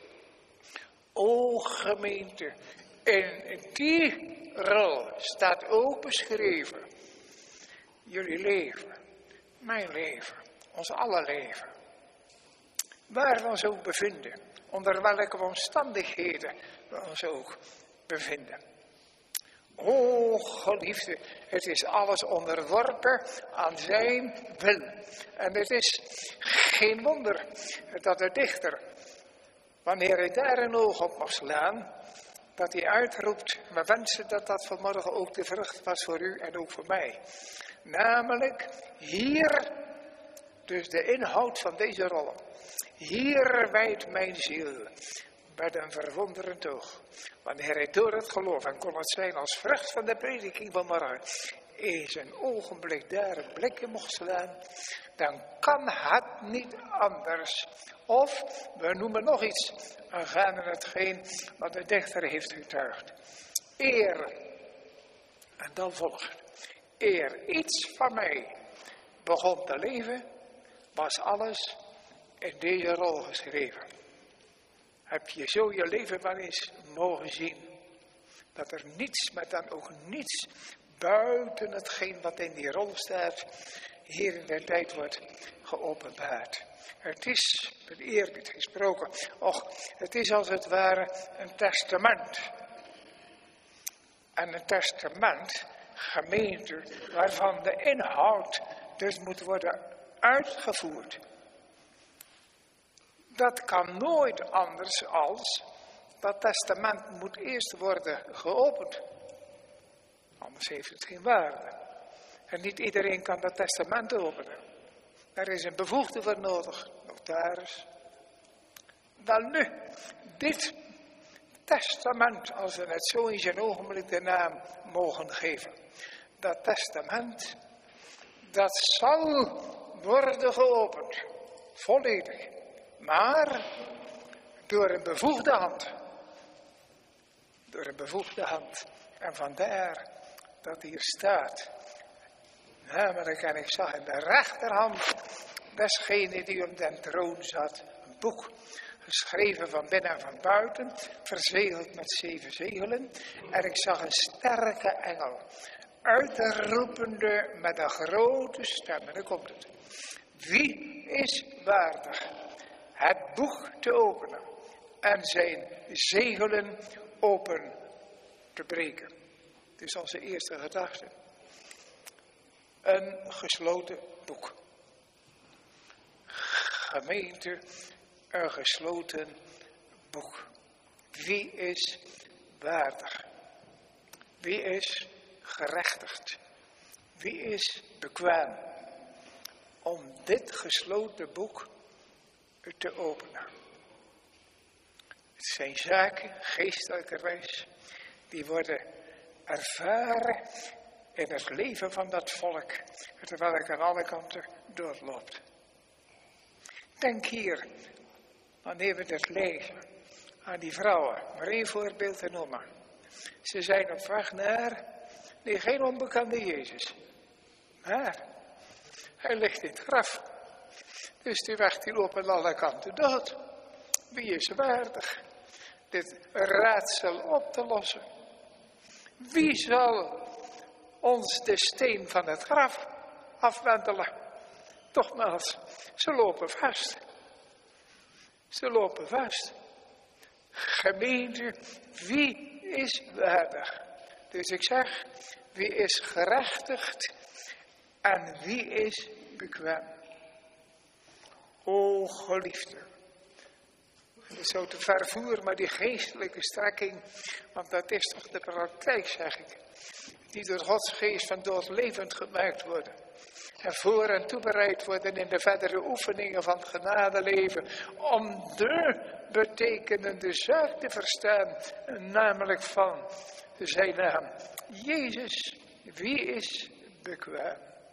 O gemeente, in die rol staat ook beschreven jullie leven, mijn leven, ons aller leven. Waar we ons ook bevinden, onder welke omstandigheden we ons ook bevinden. O geliefde, het is alles onderworpen aan zijn wil. En het is geen wonder dat de dichter, wanneer hij daar een oog op mag slaan, dat hij uitroept, we wensen dat dat vanmorgen ook de vrucht was voor u en ook voor mij. Namelijk, hier, dus de inhoud van deze rollen. Hier wijdt mijn ziel met een verwonderend oog. Wanneer hij door het geloof, en kon het zijn als vrucht van de prediking van morgen, eens een ogenblik daar een blik in mocht slaan, dan kan het niet anders. Of, we noemen nog iets, aangaande hetgeen wat de dichter heeft getuigd. Eer, en dan volgt, eer iets van mij begon te leven, was alles in deze rol geschreven. Heb je zo je leven wel eens mogen zien, dat er niets, maar dan ook niets, buiten hetgeen wat in die rol staat, hier in de tijd wordt geopenbaard. Het is, met eerbied gesproken, het is als het ware een testament. En een testament, gemeente, waarvan de inhoud dus moet worden uitgevoerd. Dat kan nooit anders als dat testament moet eerst worden geopend. Anders heeft het geen waarde. En niet iedereen kan dat testament openen. Er is een bevoegde voor nodig, notaris. Dan nu, dit testament, als we het zo in zijn ogenblik de naam mogen geven. Dat testament, dat zal worden geopend. Volledig. Maar door een bevoegde hand. Door een bevoegde hand. En vandaar dat hier staat. Namelijk, en ik zag in de rechterhand desgene die op den troon zat, een boek. Geschreven van binnen en van buiten, verzegeld met 7 zegelen. En ik zag een sterke engel, uitroepende met een grote stem. En dan komt het. Wie is waardig het boek te openen en zijn zegelen open te breken? Het is onze eerste gedachte. Een gesloten boek. Gemeente, een gesloten boek. Wie is waardig Wie is gerechtigd? Wie is bekwaam om dit gesloten boek te openen? Het zijn zaken, geestelijkerwijs, die worden ervaren in het leven van dat volk, terwijl ik aan alle kanten doorloopt. Denk hier, wanneer we dit lezen, aan die vrouwen, maar één voorbeeld te noemen. Ze zijn op weg naar, nee, geen onbekende Jezus, maar hij ligt in het graf. Dus die weg die loopt aan alle kanten dood. Wie is waardig dit raadsel op te lossen? Wie zal ons de steen van het graf afwentelen? Nogmaals, ze lopen vast. Ze lopen vast. Gemeente, wie is waardig? Dus ik zeg, wie is gerechtigd en wie is bekwaam? O geliefde. Het is zo te vervoeren, maar die geestelijke strekking, want dat is toch de praktijk, zeg ik. Die door Gods geest van doodlevend gemaakt worden. En voor en toebereid worden in de verdere oefeningen van het genadeleven. Om de betekenende zaak te verstaan. Namelijk van zijn naam. Jezus, wie is bekwaam?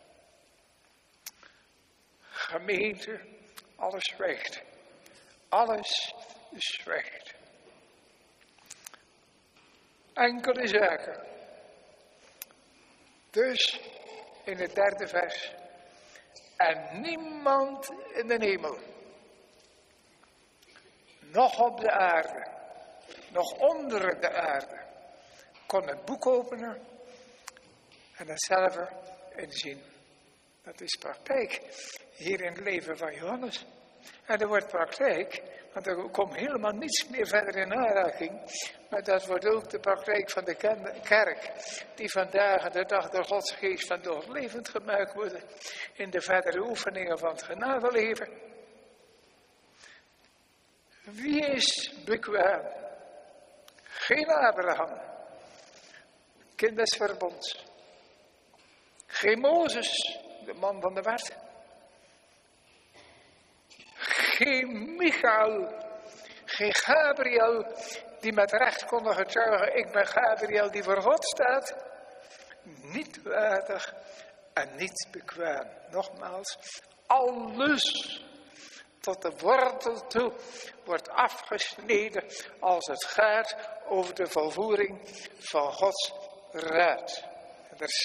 Gemeente, alles zwijgt. Alles zwijgt. Enkele zaken. Dus in het 3e vers. En niemand in de hemel, nog op de aarde, nog onder de aarde, kon het boek openen en hetzelfde inzien. Dat is praktijk hier in het leven van Johannes. En er wordt praktijk, want er komt helemaal niets meer verder in aanraking. Maar dat wordt ook de praktijk van de kerk. Die vandaag de dag door Gods geest van doorlevend gemaakt worden. In de verdere oefeningen van het genadeleven. Wie is bekwaam? Geen Abraham. Kind des verbonds. Geen Mozes, de man van de wet. Geen Michael, geen Gabriel, die met recht konden getuigen, ik ben Gabriel die voor God staat. Niet waardig en niet bekwaam. Nogmaals, alles tot de wortel toe wordt afgesneden als het gaat over de volvoering van Gods raad. En er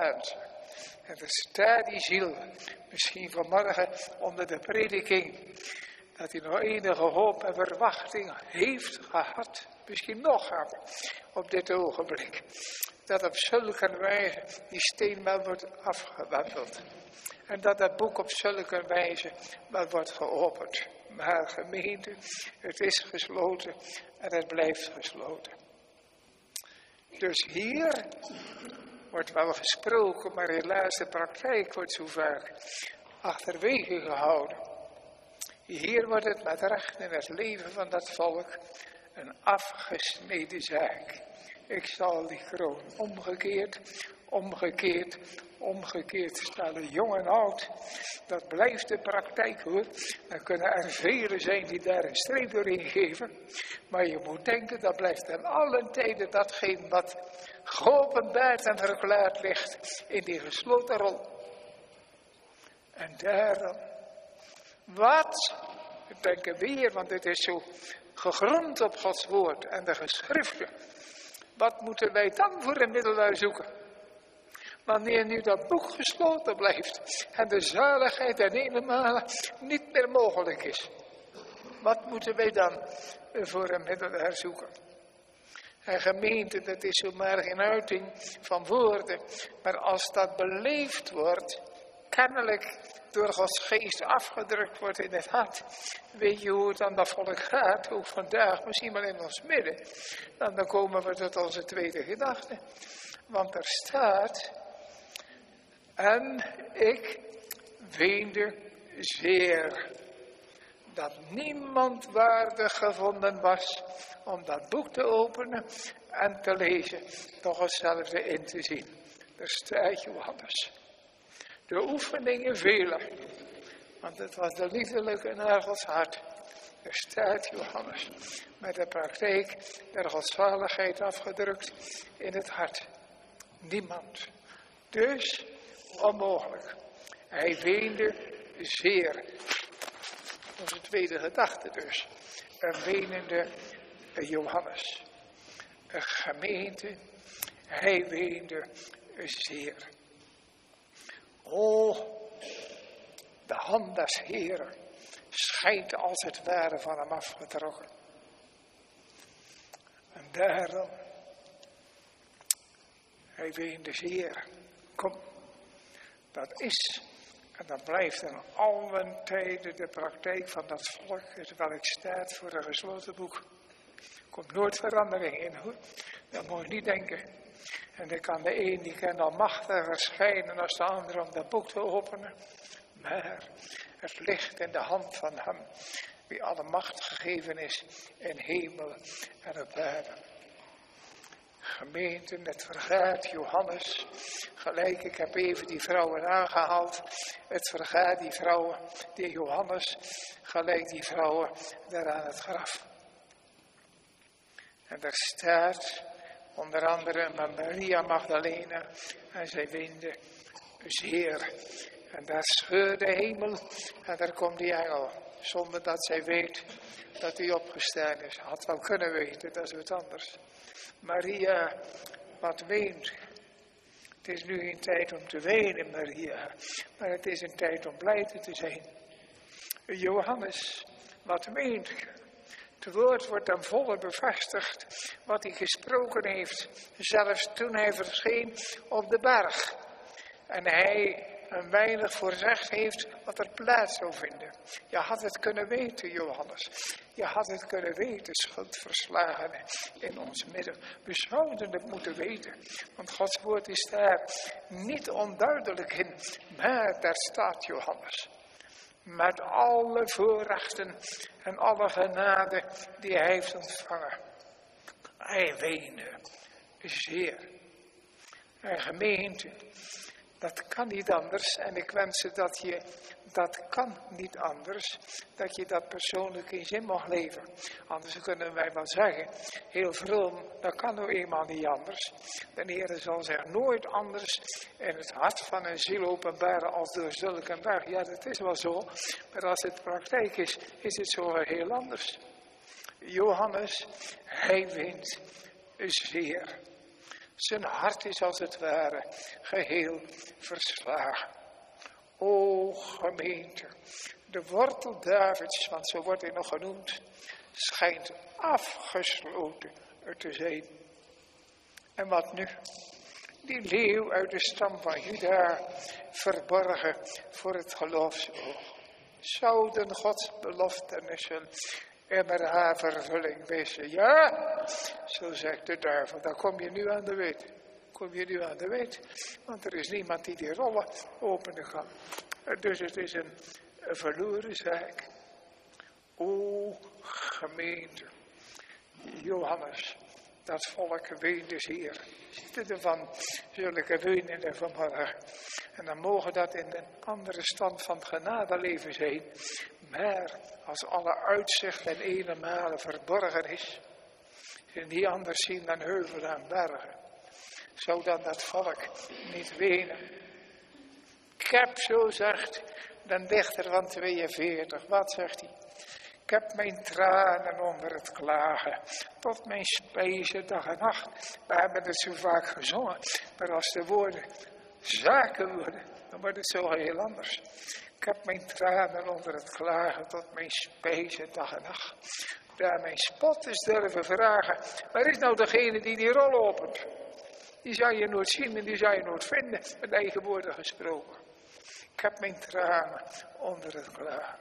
staat die ziel, misschien vanmorgen onder de prediking, dat hij nog enige hoop en verwachting heeft gehad, misschien nog had, op dit ogenblik. Dat op zulke wijze die steen wel wordt afgewandeld. En dat dat boek op zulke wijze wel wordt geopend. Maar gemeente, het is gesloten en het blijft gesloten. Dus hier wordt wel gesproken, maar helaas de praktijk wordt zo vaak achterwege gehouden. Hier wordt het met recht in het leven van dat volk een afgesneden zaak. Ik zal die kroon omgekeerd stellen, jong en oud. Dat blijft de praktijk hoor. Dan kunnen er velen zijn die daar een streep doorheen geven. Maar je moet denken, dat blijft in alle tijden datgene wat geopenbaard en verklaard ligt in die gesloten rol. En daarom, wat, ik denk weer, want het is zo gegrond op Gods woord en de geschriften. Wat moeten wij dan voor een middelaar zoeken? Wanneer nu dat boek gesloten blijft en de zaligheid en eenmaal niet meer mogelijk is. Wat moeten wij dan voor een middelaar zoeken? En gemeente, dat is zomaar geen uiting van woorden. Maar als dat beleefd wordt, kennelijk door Gods geest afgedrukt wordt in het hart. Weet je hoe het aan dat volk gaat, ook vandaag, misschien wel in ons midden. Dan komen we tot onze tweede gedachte. Want er staat, en ik weende zeer. dat niemand waardig gevonden was om dat boek te openen en te lezen, toch hetzelfde in te zien. Daar staat Johannes. De oefeningen vele, want het was de liefdelijke naar Gods hart. Daar staat Johannes met de praktijk der godszaligheid afgedrukt in het hart. Niemand. Dus onmogelijk. Hij weende zeer. Onze tweede gedachte dus. Een wenende Johannes. Een gemeente. Hij weende zeer. O, de hand des Heren schijnt als het ware van hem afgetrokken. En daarom, hij weende zeer. Kom, dat is en dat blijft in alle tijden de praktijk van dat volk, welk staat voor een gesloten boek. Er komt nooit verandering in, hoor. Dat moet je niet denken. En dan kan de een, die kan al machtiger schijnen als de ander om dat boek te openen. Maar het ligt in de hand van hem, wie alle macht gegeven is in hemel en op aarde. Gemeente, het vergaat Johannes, gelijk ik heb even die vrouwen aangehaald. Het vergaat die vrouwen, die Johannes, gelijk die vrouwen daar aan het graf. En daar staat onder andere Maria Magdalena en zij weende zeer. En daar scheurde de hemel en daar komt die engel, zonder dat zij weet dat hij opgestaan is. Had wel kunnen weten, dat is wat anders. Maria, wat weent. Het is nu geen tijd om te wenen, Maria, maar het is een tijd om blij te zijn. Johannes, wat weent. Het woord wordt ten volle bevestigd wat hij gesproken heeft, zelfs toen hij verscheen op de berg. En hij een weinig voorzegd heeft wat er plaats zou vinden. Je had het kunnen weten, Johannes. Je had het kunnen weten, schuldverslagenen in ons midden. We zouden het moeten weten. Want Gods woord is daar niet onduidelijk in. Maar daar staat Johannes. Met alle voorrechten en alle genade die hij heeft ontvangen. Hij weende zeer. En gemeente, dat kan niet anders. En ik wens dat kan niet anders, dat je dat persoonlijk in zin mag leven. Anders kunnen wij wel zeggen, heel vroom, dat kan nou eenmaal niet anders. De Heer zal zich nooit anders in het hart van een ziel openbaren als door zulke berg. Ja, dat is wel zo, maar als het praktijk is, is het zo heel anders. Johannes, hij weent zeer. Zijn hart is als het ware geheel verslagen. O gemeente, de wortel Davids, want zo wordt hij nog genoemd, schijnt afgesloten te zijn. En wat nu? Die leeuw uit de stam van Juda verborgen voor het geloofsoog. Zouden Gods beloftenissen immer haar vervulling wezen? Ja, zo zegt de duivel, dan kom je nu aan de weet. Kom je nu aan de weet, want er is niemand die rollen openen kan. Dus het is een verloren zaak. O gemeente, Johannes, dat volk weende zeer. Zitten er van zulke wenenden vanmorgen. En dan mogen dat in een andere stand van genadeleven zijn. Maar als alle uitzicht en ene verborgen is, en die anders zien dan heuvelen en bergen, zou dan dat volk niet wenen. Ik heb, zo zegt de dichter van 42, wat zegt hij? Ik heb mijn tranen onder het klagen, tot mijn spijzen dag en nacht. We hebben het zo vaak gezongen, maar als de woorden zaken worden, dan wordt het zo heel anders. Ik heb mijn tranen onder het klagen, tot mijn spijzen dag en nacht. Daar mijn spot is durven vragen, waar is nou degene die rol opent? Die zou je nooit zien en die zou je nooit vinden, met eigen woorden gesproken. Ik heb mijn tranen onder het klagen.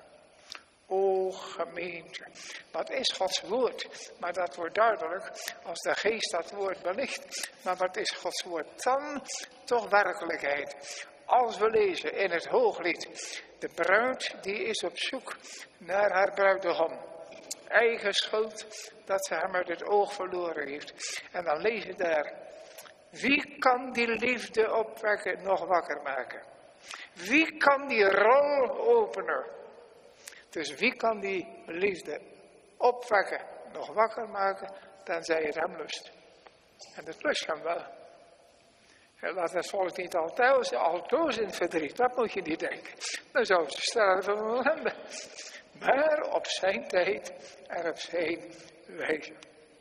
O gemeente, wat is Gods woord? Maar dat wordt duidelijk als de geest dat woord belicht. Maar wat is Gods woord dan? Toch werkelijkheid. Als we lezen in het Hooglied, De bruid die is op zoek naar haar bruidegom. Eigen schuld dat ze hem uit het oog verloren heeft. En dan lees je daar. Wie kan die liefde opwekken, nog wakker maken? Wie kan die rol openen? Dus wie kan die liefde opwekken, nog wakker maken? Dan zij het hem lust. En dat lust hem wel. En laat het volk niet altoos in verdriet. Dat moet je niet denken. Dan zou ze sterven van ellende. Maar op zijn tijd en op zijn wijze.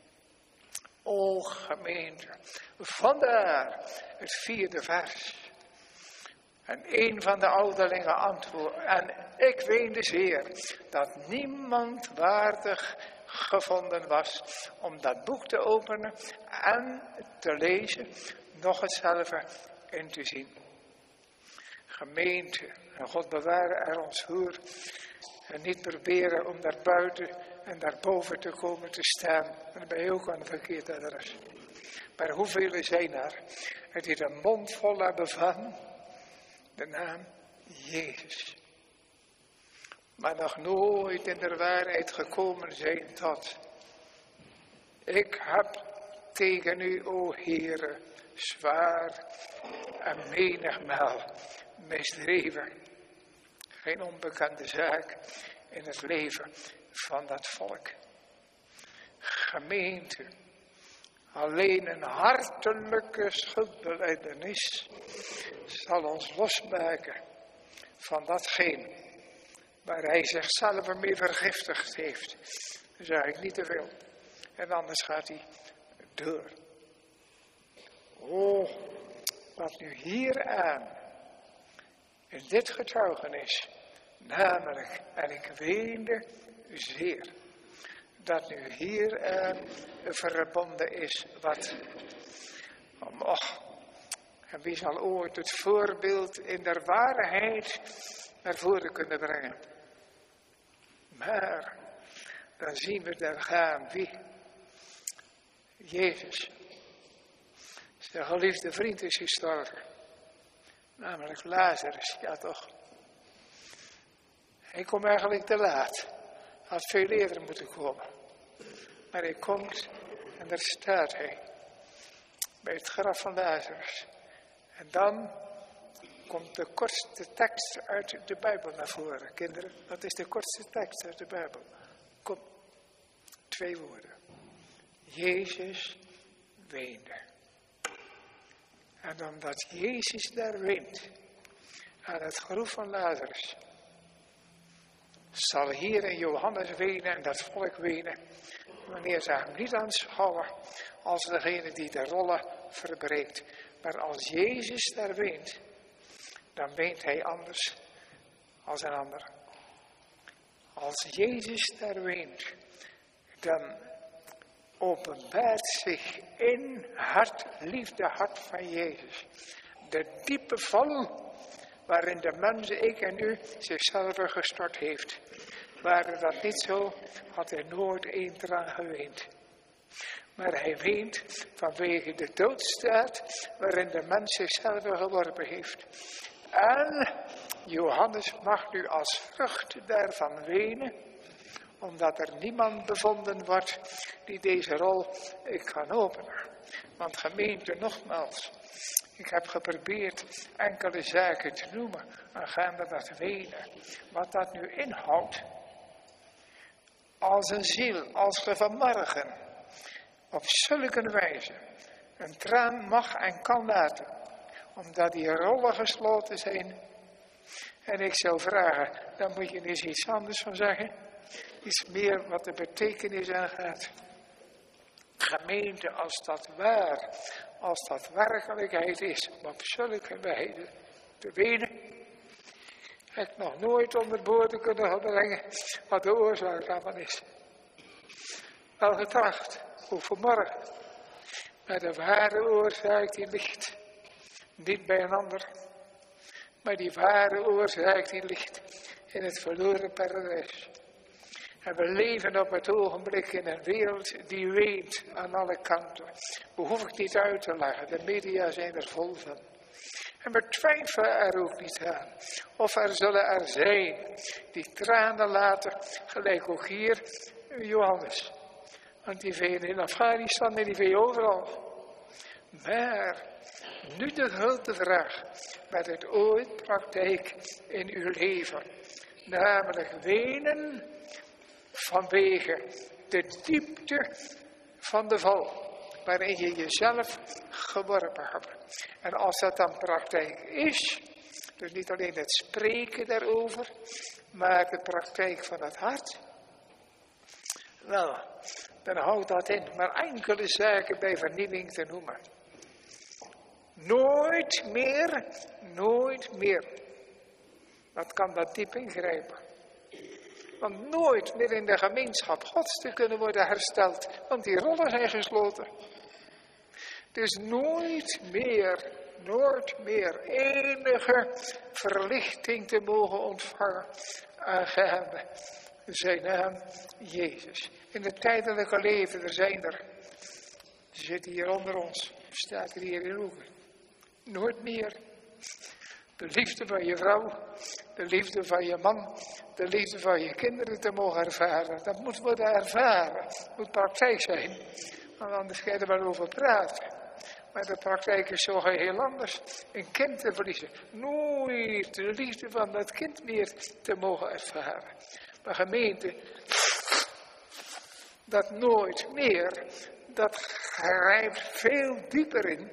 O gemeente, vandaar het 4e vers. En een van de ouderlingen antwoordde, en ik weende zeer, dat niemand waardig gevonden was om dat boek te openen en te lezen, nog hetzelfde in te zien. Gemeente, en God beware er ons voor, en niet proberen om daar buiten en daarboven te komen te staan. Dan ben je ook aan het verkeerd adres. Maar hoeveel zijn er die de mond vol hebben van de naam Jezus. Maar nog nooit in de waarheid gekomen zijn tot. Ik heb tegen u, o Heere, zwaar en menigmaal misdreven. Geen onbekende zaak in het leven van dat volk. Gemeente, alleen een hartelijke schuldbelijdenis zal ons losmaken van datgene waar hij zichzelf mee vergiftigd heeft. Dan zeg ik niet te veel. En anders gaat hij door. Oh, wat nu hieraan, in dit getuigenis, namelijk, en ik weende zeer, dat nu hieraan verbonden is wat. Och, en wie zal ooit het voorbeeld in der waarheid naar voren kunnen brengen? Maar, dan zien we daar gaan wie? Jezus. Zijn geliefde vriend is gestorven. Namelijk Lazarus, ja toch. Hij komt eigenlijk te laat. Had veel eerder moeten komen. Maar hij komt en daar staat hij. Bij het graf van Lazarus. En dan komt de kortste tekst uit de Bijbel naar voren. Kinderen, wat is de kortste tekst uit de Bijbel? Kom, 2 woorden. Jezus weende. En omdat Jezus daar weent, aan het graf van Lazarus, zal hier in Johannes wenen en dat volk wenen, wanneer ze hem niet aanschouwen als degene die de rollen verbreekt. Maar als Jezus daar weent, dan weent hij anders als een ander. Als Jezus daar weent, dan openbaart zich in het liefdehart van Jezus de diepe val waarin de mens, ik en u, zichzelf gestort heeft. Ware dat niet zo, had hij nooit één traan geweend. Maar hij weent vanwege de doodstaat waarin de mens zichzelf geworpen heeft. En Johannes mag nu als vrucht daarvan wenen, omdat er niemand bevonden wordt die deze rol kan openen. Want gemeente, nogmaals, ik heb geprobeerd enkele zaken te noemen aangaande dat wenen. Wat dat nu inhoudt. Als een ziel, als we vanmorgen op zulke wijze een traan mag en kan laten, omdat die rollen gesloten zijn. En ik zou vragen, dan moet je eens iets anders van zeggen. Iets meer wat de betekenis aangaat. Gemeente, als dat waar, als dat werkelijkheid is, om op zulke wijze te wenen, heb ik nog nooit onder woorden kunnen brengen wat de oorzaak daarvan is. Wel getracht, hoe vanmorgen, maar de ware oorzaak die ligt niet bij een ander, maar die ware oorzaak die ligt in het verloren paradijs. En we leven op het ogenblik in een wereld die weent aan alle kanten. Behoef ik niet uit te leggen, de media zijn er vol van. En we twijfelen er ook niet aan. Of er zullen er zijn die tranen laten, gelijk ook hier Johannes. Want die veen in Afghanistan en die veen overal. Maar nu de grote vraag, werd het ooit praktijk in uw leven? Namelijk wenen vanwege de diepte van de val, waarin je jezelf geworpen hebt. En als dat dan praktijk is, dus niet alleen het spreken daarover, maar de praktijk van het hart, wel, dan houdt dat in. Maar enkele zaken bij vernieuwing te noemen. Nooit meer. Dat kan dat diep ingrijpen. Want nooit meer in de gemeenschap Gods te kunnen worden hersteld. Want die rollen zijn gesloten. Dus nooit meer enige verlichting te mogen ontvangen. Aangaande zijn naam Jezus. In het tijdelijke leven, er zijn er. Ze zitten hier onder ons. Staat er hier in Oeken. Nooit meer. De liefde van je vrouw, de liefde van je man, de liefde van je kinderen te mogen ervaren. Dat moet worden ervaren. Het moet praktijk zijn. Want anders ga je er wel over praten. Maar de praktijk is zo geheel anders. Een kind te verliezen. Nooit de liefde van dat kind meer te mogen ervaren. Maar gemeente, dat nooit meer, dat grijpt veel dieper in.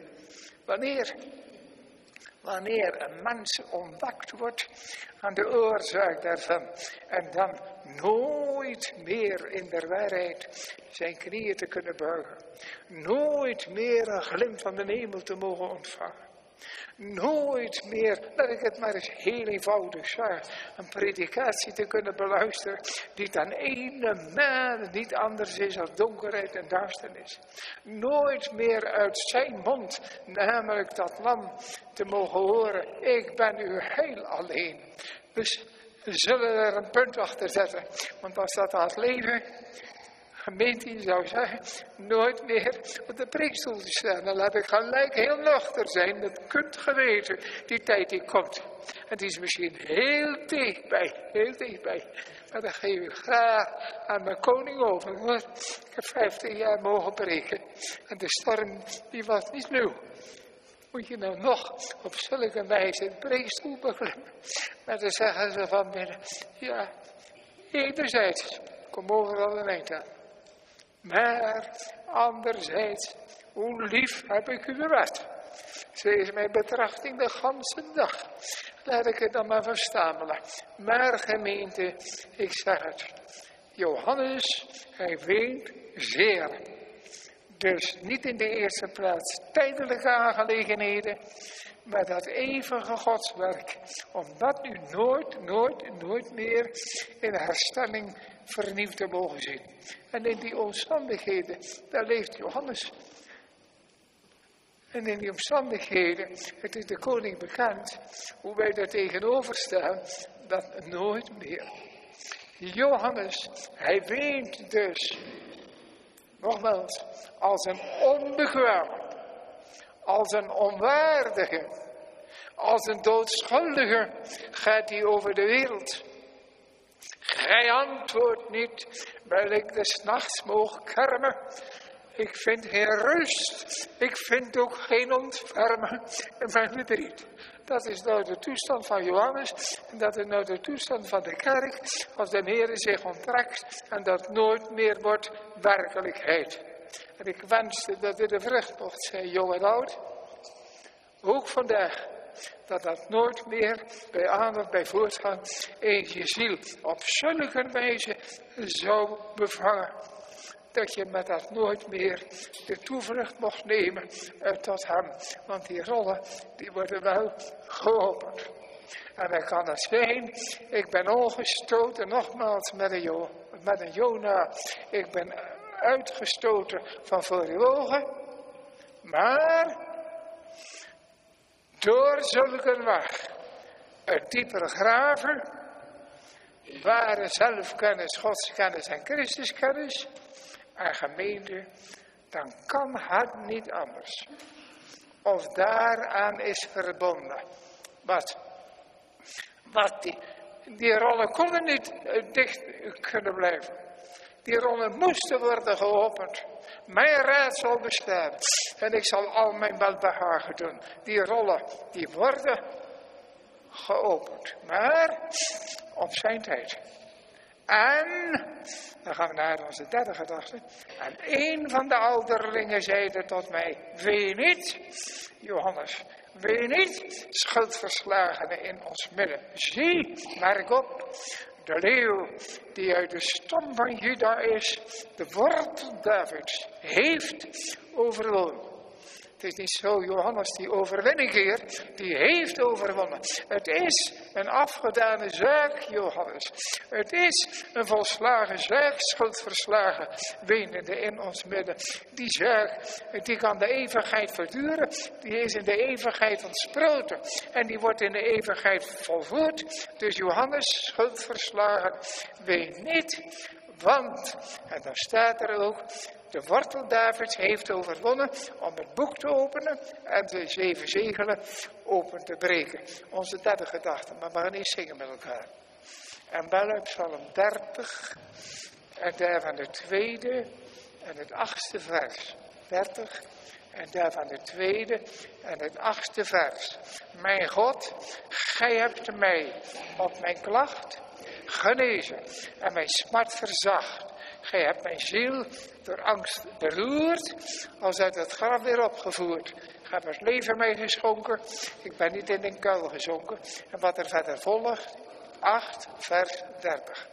Wanneer een mens ontdekt wordt aan de oorzaak daarvan. En dan nooit meer in de waarheid zijn knieën te kunnen buigen. Nooit meer een glimp van de hemel te mogen ontvangen. Nooit meer, laat ik het maar eens heel eenvoudig zeggen, een predikatie te kunnen beluisteren die ten ene male niet anders is dan donkerheid en duisternis. Nooit meer uit zijn mond, namelijk dat lam, te mogen horen, ik ben u heel alleen. Dus we zullen er een punt achter zetten, want als dat aan het leven, gemeente zou zeggen, nooit meer op de preekstoel te staan. Dan laat ik gelijk heel nuchter zijn. Dat kunt geweten, die tijd die komt. Het is misschien heel dichtbij. Maar dan geef ik graag aan mijn koning over. Hoor. Ik heb 15 jaar mogen preken. En de storm, die was niet nieuw. Moet je nou nog op zulke wijze een preekstoel beklimmen? Maar dan zeggen ze van binnen, ja, enerzijds, kom overal een eind aan. Maar anderzijds, hoe lief heb ik uw wet. Ze is mijn betrachting de ganse dag. Laat ik het dan maar verstamelen. Maar gemeente, ik zeg het. Johannes, hij weent zeer. Dus niet in de eerste plaats tijdelijke aangelegenheden, maar dat eeuwige godswerk. Om dat nu nooit meer in herstelling vernieuwd te mogen zien. En in die omstandigheden, daar leeft Johannes. En in die omstandigheden, het is de koning bekend, hoe wij daar tegenover staan, dat nooit meer. Johannes, hij weent dus, nogmaals, als een onbekwame, als een onwaardige, als een doodschuldige gaat hij over de wereld. Gij antwoordt niet, wijl ik des nachts moog kermen. Ik vind geen rust, ik vind ook geen ontfermen in mijn verdriet. Dat is nou de toestand van Johannes en dat is nou de toestand van de kerk als de Heer zich onttrekt en dat nooit meer wordt werkelijkheid. En ik wenste dat dit de vrucht mocht zijn, jong en oud. Ook vandaag, dat dat nooit meer bij aandacht, bij voortgang in je ziel op zulke wijze zou bevangen. Dat je met dat nooit meer de toevlucht mocht nemen tot hem. Want die rollen, die worden wel geopend. En dan kan het zijn, ik ben ongestoten, nogmaals met een Jona. Ik ben uitgestoten van voor uw ogen. Maar door zulke weg, het dieper graven, ware zelfkennis, godskennis en Christuskennis, en gemeente, dan kan het niet anders. of daaraan is verbonden. Wat die rollen konden niet dicht kunnen blijven. Die rollen moesten worden geopend. Mijn raad zal bestaan. En ik zal al mijn welbehagen doen. Die rollen, die worden geopend. Maar op zijn tijd. En, dan gaan we naar onze derde gedachte. En een van de ouderlingen zeide tot mij, wee niet, Johannes, wee niet, schuldverslagenen in ons midden. Zie, merk op, de leeuw die uit de stam van Juda is, de wortel Davids, heeft overwonnen. Het is niet zo Johannes die overwinning keert, die heeft overwonnen. Het is een afgedane zaak, Johannes. Het is een volslagen zaak, schuldverslagen, wenende in ons midden. Die zaak, die kan de eeuwigheid verduren, die is in de eeuwigheid ontsproten. En die wordt in de eeuwigheid volvoerd. Dus Johannes, schuldverslagen, weet niet, want, en dan staat er ook, de wortel Davids heeft overwonnen om het boek te openen en de 7 zegelen open te breken. Onze derde gedachte, maar we gaan eerst zingen met elkaar. En wel uit Psalm 30 en daarvan de 2e en het 8e vers. 30 en daarvan de 2e en het 8e vers. Mijn God, gij hebt mij op mijn klacht genezen en mijn smart verzacht. Gij hebt mijn ziel door angst beroerd, als uit het graf weer opgevoerd. Gij hebt het leven mij geschonken, ik ben niet in den kuil gezonken. En wat er verder volgt, 8 vers 30.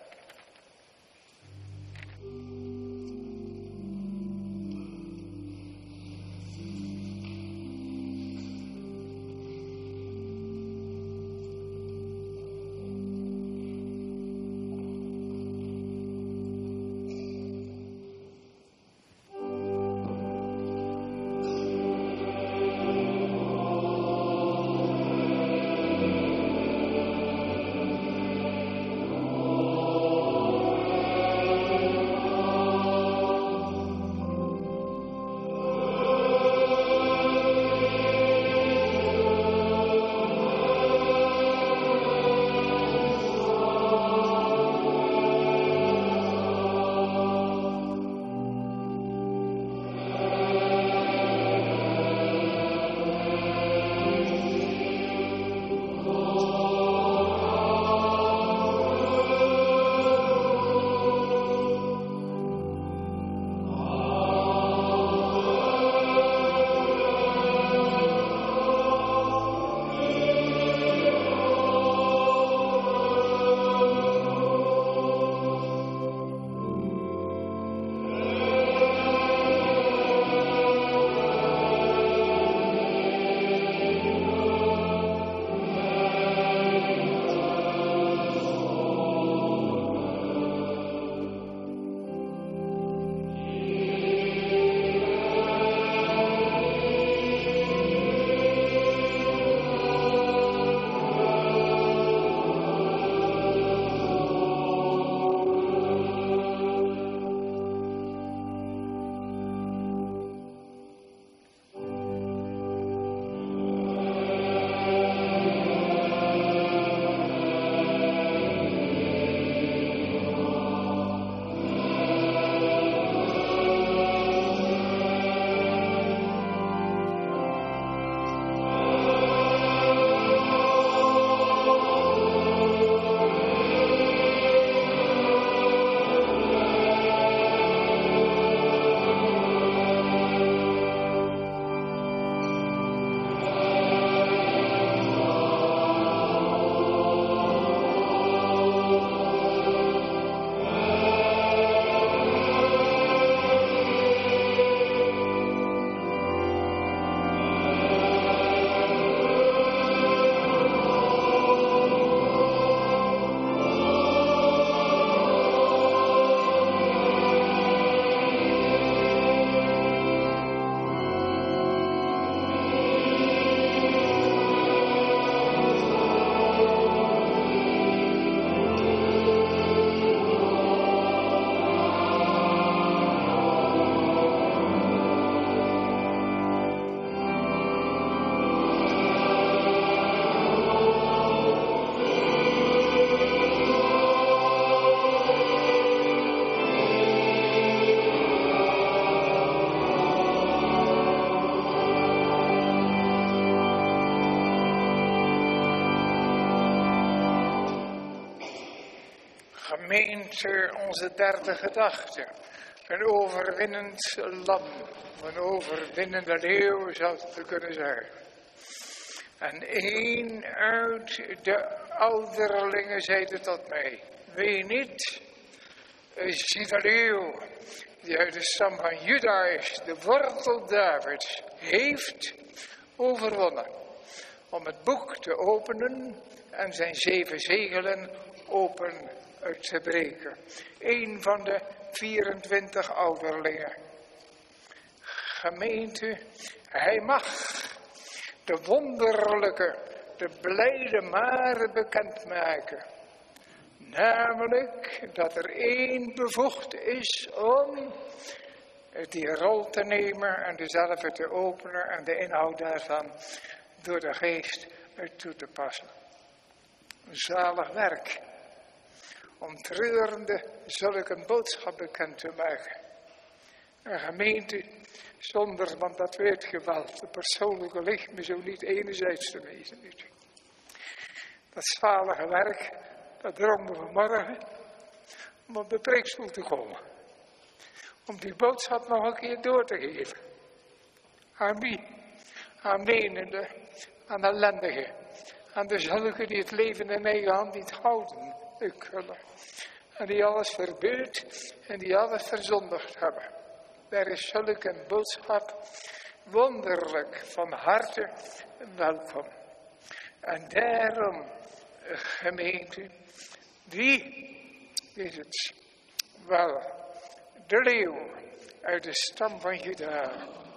meent onze derde gedachte. Een overwinnend lam, een overwinnende leeuw zou het kunnen zijn. En een uit de ouderlingen zeide tot mij, wee niet, zie de leeuw die uit de stam van Juda is, de wortel Davids, heeft overwonnen. Om het boek te openen en zijn 7 zegelen open te breken. Een van de 24 ouderlingen. Gemeente, hij mag de wonderlijke, de blijde mare bekendmaken. Namelijk dat er één bevoegd is om die rol te nemen en dezelfde te openen en de inhoud daarvan door de geest toe te passen. Een zalig werk om treurende zulke boodschap bekend te maken. Een gemeente zonder, want dat weet je wel, de persoonlijke ligt me zo niet enerzijds te wezen. Dat zalige werk, dat drongen we vanmorgen om op de preekstoel te komen. Om die boodschap nog een keer door te geven. Aan wie? Aan menende, aan ellendigen. Aan de zulken die het leven in eigen hand niet houden kunnen. En die alles verbeurd en die alles verzondigd hebben. Daar is zulke boodschap wonderlijk van harte welkom. En daarom, gemeente, wie is het? Wel, de leeuw uit de stam van Juda.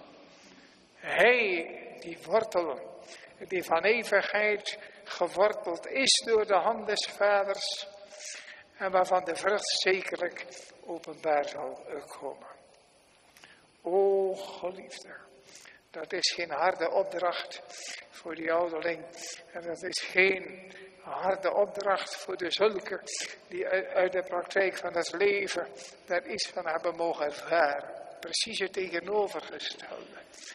Hij, die wortel, die van eeuwigheid geworteld is door de hand des vaders en waarvan de vrucht zekerlijk openbaar zal komen. O geliefde, dat is geen harde opdracht voor die ouderling en dat is geen harde opdracht voor de zulken die uit de praktijk van het leven daar iets van hebben mogen ervaren. Precies het tegenovergestelde.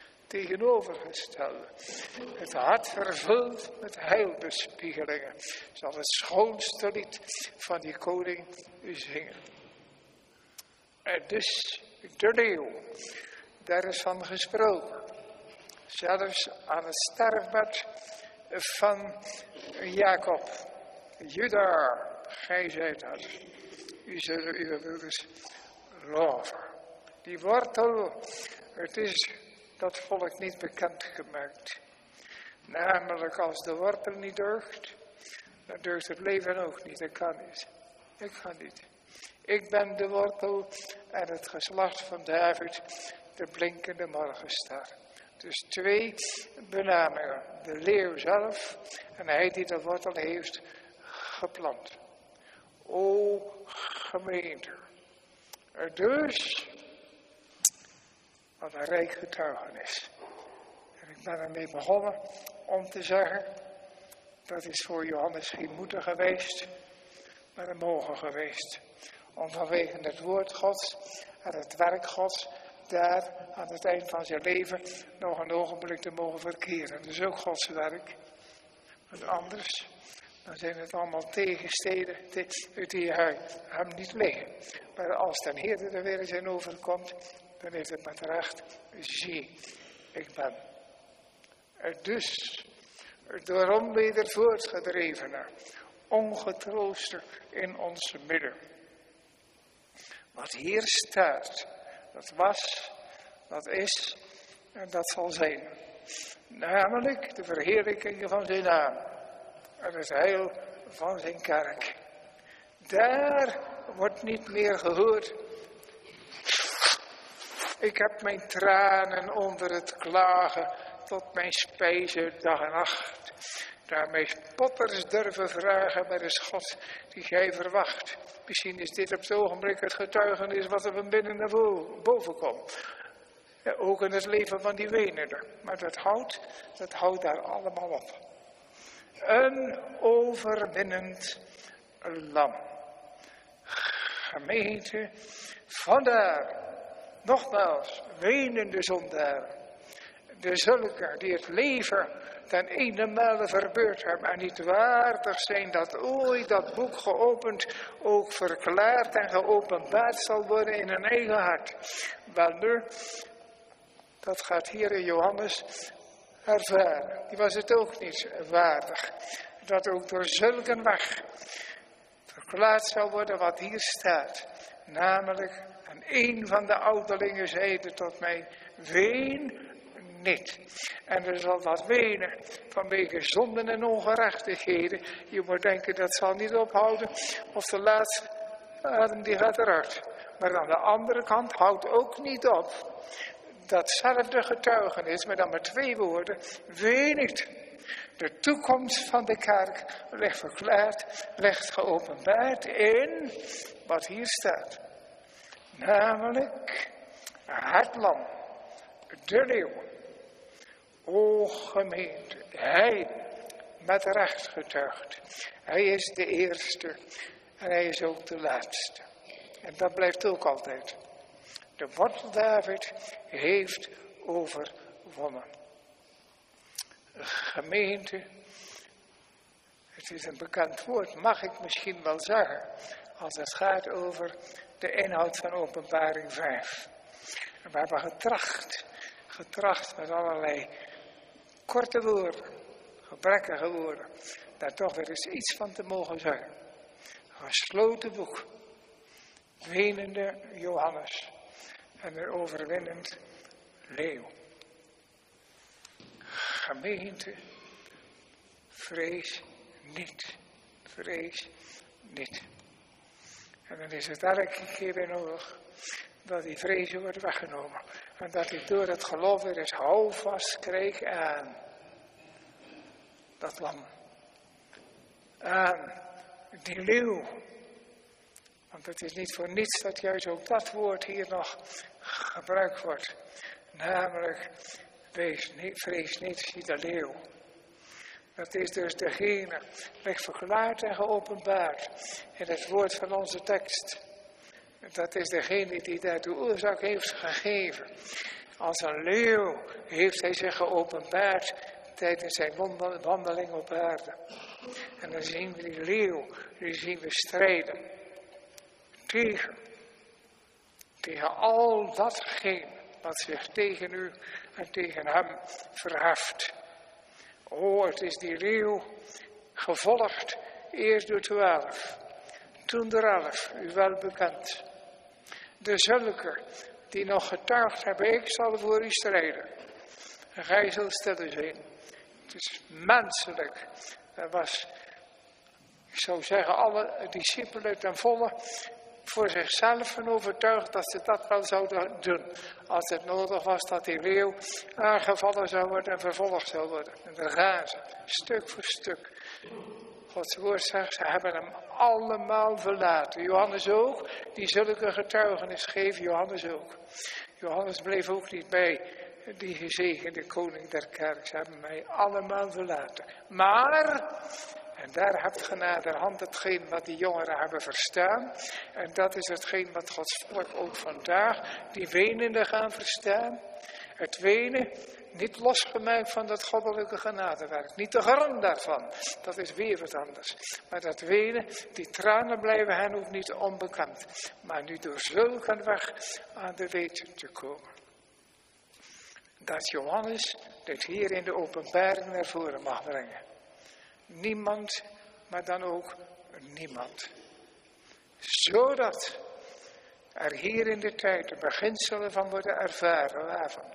Het hart vervuld met heilbespiegelingen zal het schoonste lied van die koning zingen. En dus de leeuw, daar is van gesproken. Zelfs aan het sterfbed van Jacob. Juda, gij zijt dat. U zullen uw broeders loven. Die wortel, het is dat volk niet bekendgemaakt. Namelijk als de wortel niet deugt, dan deugt het leven ook niet. Dat kan niet. Ik ga niet. Ik ben de wortel en het geslacht van David, de blinkende morgenster. Dus 2 benamingen. De leeuw zelf en hij die de wortel heeft geplant. O gemeente. Dus, wat een rijk getuigenis. En ik ben ermee begonnen om te zeggen, dat is voor Johannes geen moeten geweest, maar een mogen geweest. Om vanwege het woord Gods en het werk Gods daar aan het eind van zijn leven nog een ogenblik te mogen verkeren. Dat is ook Gods werk. Want anders, dan zijn het allemaal tegensteden die hem niet liggen. Maar als ten Heer er weer eens in overkomt, dan heeft het met recht, zie, ik ben. Dus, door onweder voortgedrevenen, ongetroosten in ons midden. Wat hier staat, dat was, dat is en dat zal zijn. Namelijk de verheerlijking van zijn naam en het heil van zijn kerk. Daar wordt niet meer gehoord. Ik heb mijn tranen onder het klagen tot mijn spijze dag en nacht. Daarmee spotters durven vragen, maar is God die gij verwacht. Misschien is dit op het ogenblik het getuigenis wat er van binnen naar boven komt. Ja, ook in het leven van die wenende. Maar dat houdt daar allemaal op. Een overwinnend lam. Gemeente, vandaar, nogmaals, wenende zondaren. De zulken die het leven ten ene verbeurd hebben en niet waardig zijn dat ooit dat boek geopend, ook verklaard en geopenbaard zal worden in hun eigen hart. Wel nu, dat gaat hier in Johannes ervaren. Die was het ook niet waardig. Dat ook door zulke weg verklaard zou worden wat hier staat. Namelijk, en een van de ouderlingen zeide tot mij, ween niet. En er zal dat wenen vanwege zonden en ongerechtigheden. Je moet denken, dat zal niet ophouden. Of de laatste adem die gaat eruit. Maar aan de andere kant houdt ook niet op. Datzelfde getuigenis, maar dan met 2 woorden, ween niet. De toekomst van de kerk ligt verklaard, ligt geopenbaard in wat hier staat. Namelijk het lam, de leeuw. O gemeente, hij met recht getuigt. Hij is de eerste en hij is ook de laatste. En dat blijft ook altijd. De wortel David heeft overwonnen. Gemeente, het is een bekend woord, mag ik misschien wel zeggen, als het gaat over de inhoud van Openbaring 5. En we hebben getracht met allerlei korte woorden, gebrekkige woorden, daar toch weer eens iets van te mogen zeggen. Een gesloten boek, wenende Johannes en een overwinnend leeuw. Gemeente, vrees niet. Vrees niet. En dan is het elke keer weer nodig dat die vrees wordt weggenomen. En dat hij door het geloof weer eens houvast kreeg aan dat lam. Aan die leeuw. Want het is niet voor niets dat juist ook dat woord hier nog gebruikt wordt. Namelijk, vrees niet, zie de leeuw. Dat is dus degene, ligt verklaard en geopenbaard in het woord van onze tekst. Dat is degene die daar de oorzaak heeft gegeven. Als een leeuw heeft hij zich geopenbaard tijdens zijn wandeling op aarde. En dan zien we die leeuw, die zien we strijden. Tegen al datgene wat zich tegen u en tegen hem verheft. O, het is die leeuw gevolgd eerst door 12, toen door 11, u wel bekend. De zulke die nog getuigd hebben, ik zal voor u strijden. En gij zult stille zijn. Het is menselijk. Er was, ik zou zeggen, alle discipelen ten volle voor zichzelf van overtuigd dat ze dat wel zouden doen. Als het nodig was dat die leeuw aangevallen zou worden en vervolgd zou worden. En daar gaan ze, stuk voor stuk. Gods woord zegt, ze hebben hem allemaal verlaten. Johannes ook, die zulke getuigenis geven, Johannes ook. Johannes bleef ook niet bij die gezegende koning der kerk. Ze hebben mij allemaal verlaten. Maar, en daar hebt ge naderhand hetgeen wat die jongeren hebben verstaan. En dat is hetgeen wat Gods volk ook vandaag, die wenende gaan verstaan. Het wenen, niet losgemaakt van dat goddelijke genadewerk. Niet de grond daarvan. Dat is weer wat anders. Maar dat wenen, die tranen blijven hen ook niet onbekend. Maar nu door zulke weg aan de weten te komen. Dat Johannes dit hier in de openbaring naar voren mag brengen. Niemand, maar dan ook niemand. Zodat er hier in de tijd de beginselen van worden ervaren. Waarvan?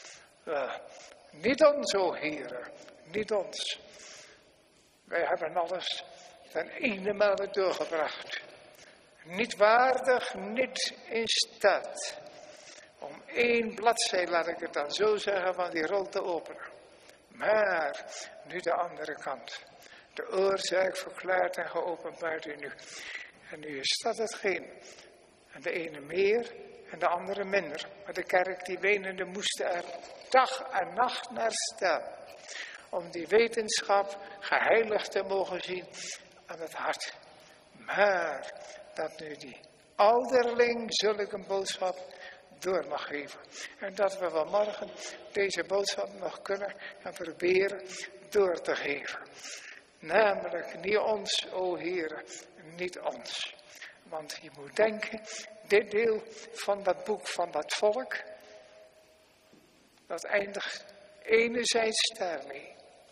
Niet ons, o Heere, niet ons. Wij hebben alles ten ene doorgebracht. Niet waardig, niet in staat om 1 bladzijde, laat ik het dan zo zeggen, van die rol te openen. Maar nu de andere kant. De oorzaak verklaard en geopenbaard in u. En nu is dat hetgeen. En de ene meer en de andere minder. Maar de kerk die wenende moest er dag en nacht naar staan. Om die wetenschap geheiligd te mogen zien aan het hart. Maar dat nu die ouderling zulke boodschap door mag geven. En dat we vanmorgen deze boodschap nog kunnen en proberen door te geven. Namelijk niet ons, o Heere, niet ons. Want je moet denken, dit deel van dat boek van dat volk, dat eindigt enerzijds daarmee.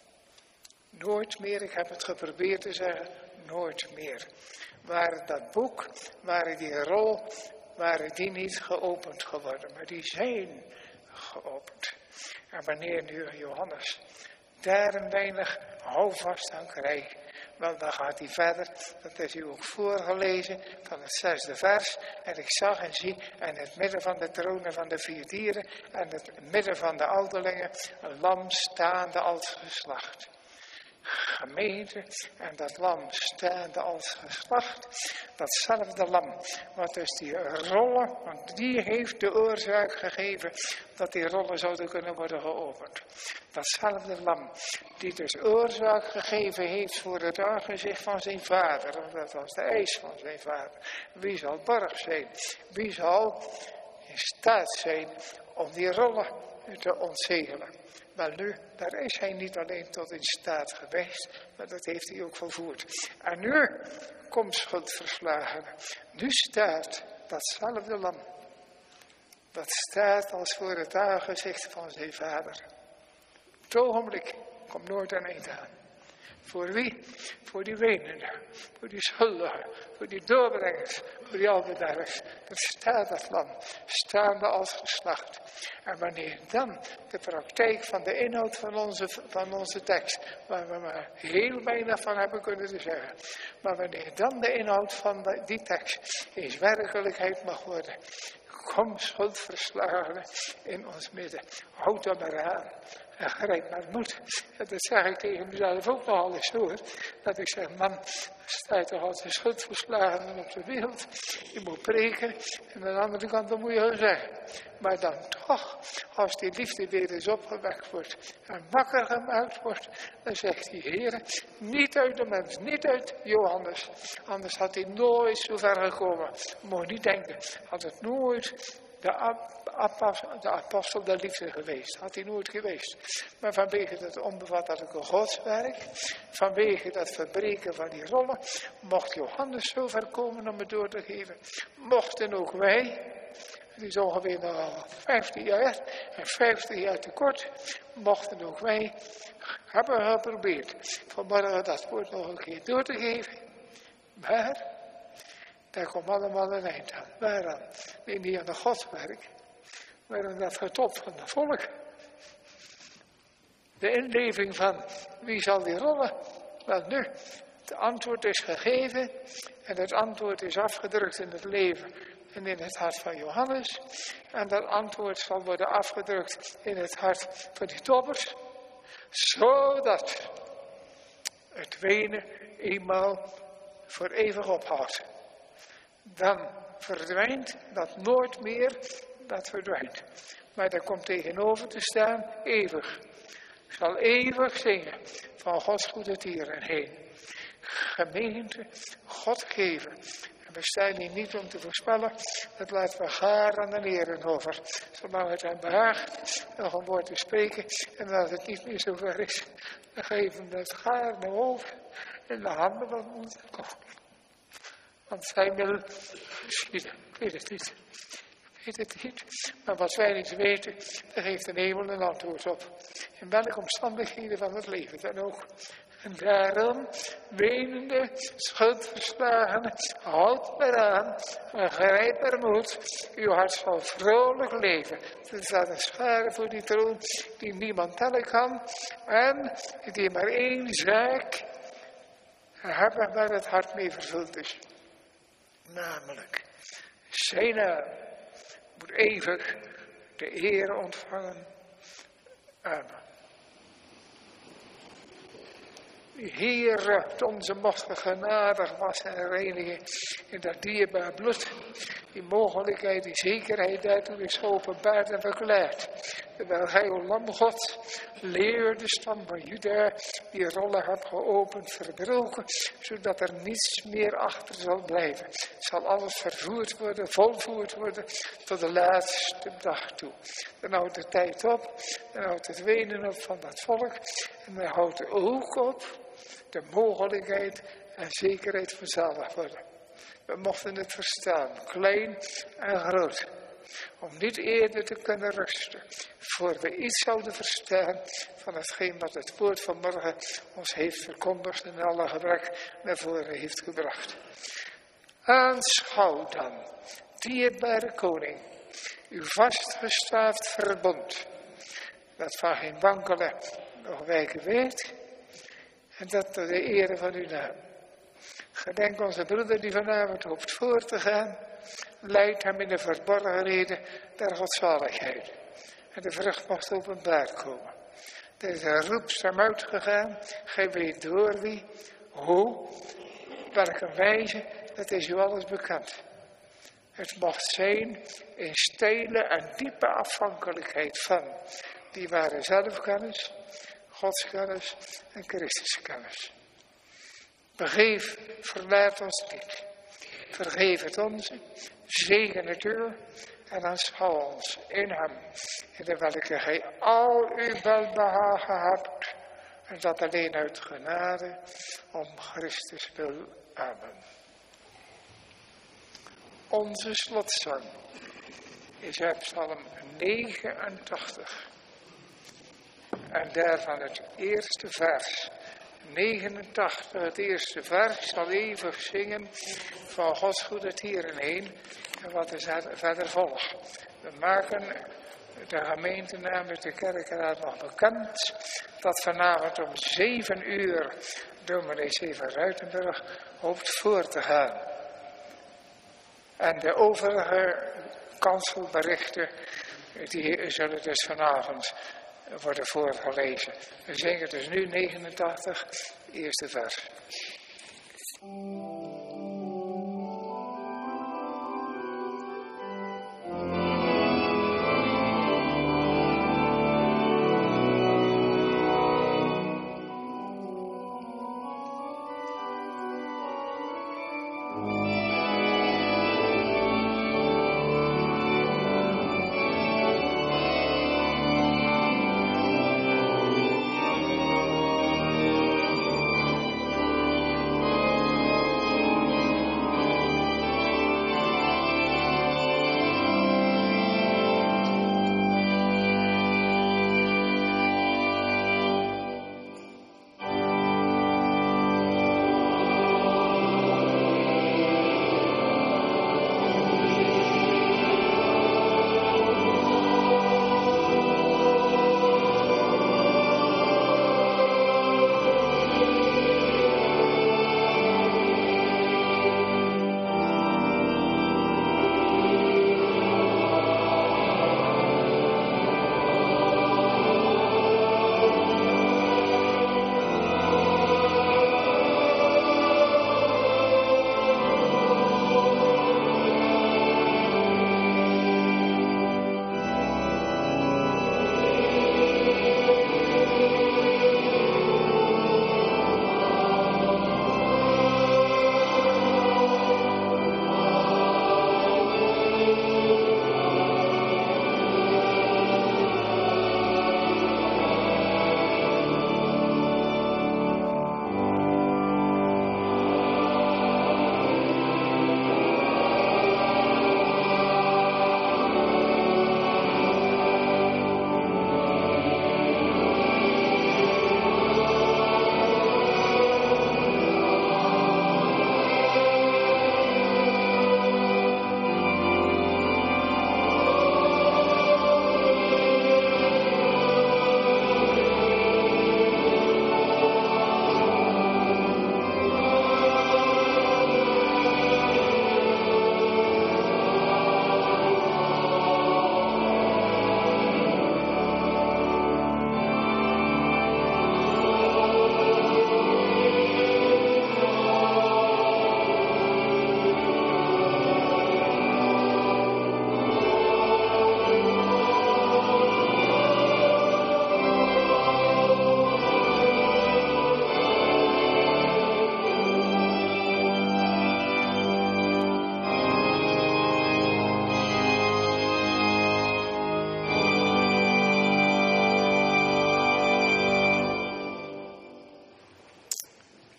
Nooit meer, ik heb het geprobeerd te zeggen, nooit meer. Waren dat boek, waren die rol, waren die niet geopend geworden. Maar die zijn geopend. En wanneer nu Johannes daar een weinig houvast aan krijgt, wel dan gaat hij verder. Dat is u ook voorgelezen van het 6e vers. En ik zag en zie in het midden van de tronen van de 4 dieren en het midden van de ouderlingen een lam staande als geslacht. Gemeente, en dat lam staande als geslacht, datzelfde lam, wat dus die rollen, want die heeft de oorzaak gegeven dat die rollen zouden kunnen worden geopend. Datzelfde lam, die dus oorzaak gegeven heeft voor het aangezicht van zijn vader, want dat was de eis van zijn vader. Wie zal borg zijn? Wie zal in staat zijn om die rollen te ontzegelen? Maar nu, daar is hij niet alleen tot in staat geweest, maar dat heeft hij ook volvoerd. En nu komt schuldverslagen. Nu staat datzelfde lam. Dat staat als voor het aangezicht van zijn vader. Het ogenblik komt nooit aan eind aan. Voor wie? Voor die wenenden, voor die schuldigen, voor die doorbrengers, voor die albeders. Er staat dat lam, staande als geslacht. En wanneer dan de praktijk van de inhoud van onze tekst, waar we maar heel weinig van hebben kunnen zeggen, maar wanneer dan de inhoud van die tekst eens werkelijkheid mag worden, kom schuldverslagenen in ons midden, houd dat maar aan. En grijp maar moed. En dat zeg ik tegen mezelf ook nogal eens hoor. Dat ik zeg, man, sta je toch als een schuldverslagen op de wereld. Je moet preken. En aan de andere kant, dan moet je wel zeggen. Maar dan toch, als die liefde weer eens opgewekt wordt. En wakker gemaakt wordt. Dan zegt die Heer, niet uit de mens, niet uit Johannes. Anders had hij nooit zo ver gekomen. Moet je niet denken. Had het nooit de apostel der liefde geweest. Had hij nooit geweest. Maar vanwege dat onbevattelijke godswerk, vanwege dat verbreken van die rollen, mocht Johannes zo ver komen om het door te geven. Mochten ook wij, het is ongeveer nog 15 jaar en 50 jaar tekort, mochten ook wij hebben geprobeerd vanmorgen dat woord nog een keer door te geven. Maar daar komt allemaal een eind aan. Waaraan? Nee, niet aan de godswerk, maar aan dat getop van het volk. De inleving van wie zal die rollen? Wel nu, het antwoord is gegeven en het antwoord is afgedrukt in het leven en in het hart van Johannes. En dat antwoord zal worden afgedrukt in het hart van die toppers, zodat het wenen eenmaal voor eeuwig ophoudt. Dan verdwijnt dat nooit meer, dat verdwijnt. Maar daar komt tegenover te staan, eeuwig. Ik zal eeuwig zingen van Gods goede tieren heen. Gemeente, God geven. En we staan hier niet om te voorspellen, dat laten we gaar aan de Heeren over. Zolang het hem behaagt, nog een woord te spreken. En als het niet meer zover is, dan geven we het gaar naar over in de handen van onze God. Want zij wil geschieden. Ik weet het niet. Ik weet het niet. Maar wat wij niet weten, daar geeft de hemel een antwoord op. In welke omstandigheden van het leven dan ook. En daarom, wenende, schuldverslagenen, houd maar aan en grijp er moed. Uw hart zal vrolijk leven. Er staat een schare voor die troon die niemand tellen kan. En die maar één zaak hebben waar het hart mee vervuld is. Namelijk, zijn naam moet eeuwig de eer ontvangen. Amen. Heer, onze mochten genadig was en reinigen in dat dierbaar bloed. Die mogelijkheid, die zekerheid daartoe is geopenbaard en verklaard. Terwijl gij, o Lam God, leeuw de stam van Juda, die rollen hebt geopend, verbroken, zodat er niets meer achter zal blijven. Zal alles vervoerd worden, volvoerd worden, tot de laatste dag toe. Dan houdt de tijd op, dan houdt het wenen op van dat volk. En men houdt ook op de mogelijkheid en zekerheid van zalig worden. We mochten het verstaan, klein en groot. Om niet eerder te kunnen rusten, voor we iets zouden verstaan van hetgeen wat het woord van morgen ons heeft verkondigd en alle gebrek naar voren heeft gebracht. Aanschouw dan, dierbare koning, uw vastgestaafd verbond, dat van geen wankelen nog wijken weet, en dat tot de ere van uw naam. Gedenk onze broeder die vanavond hoopt voor te gaan, leid hem in de verborgenheden der godzaligheid. En de vrucht mocht openbaar komen. Er is een roepstem uitgegaan, gij weet door wie, hoe, welke wijze, dat is u alles bekend. Het mocht zijn in stille en diepe afhankelijkheid van die ware zelfkennis, godskennis en Christuskennis. Begeef, verlaat ons niet. Vergeef het onze, zegen het u en aanschouw ons in hem, in de welke gij al uw welbehagen hebt, en dat alleen uit genade, om Christus wil. Amen. Onze slotzang is uit Psalm 89 en daarvan het eerste vers. 89, het eerste vers, ik zal even zingen van Gods goede tieren heen en wat er verder volgt. We maken de gemeente namens de kerkraad nog bekend dat vanavond om 7 uur dominee Sever Ruitenburg hoopt voor te gaan. En de overige kanselberichten die zullen dus vanavond worden voorgelezen. We zingen dus nu 89, eerste vers.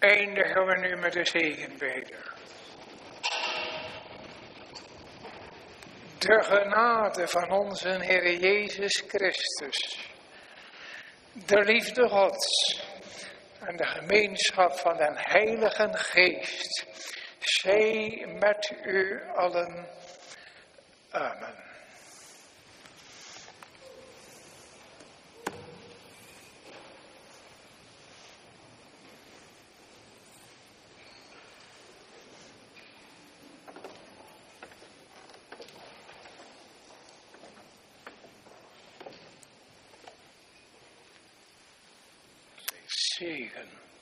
eindigen we nu met de zegenbede. De genade van onze Heer Jezus Christus, de liefde Gods en de gemeenschap van de Heilige Geest, zij met u allen. Amen. Zegen.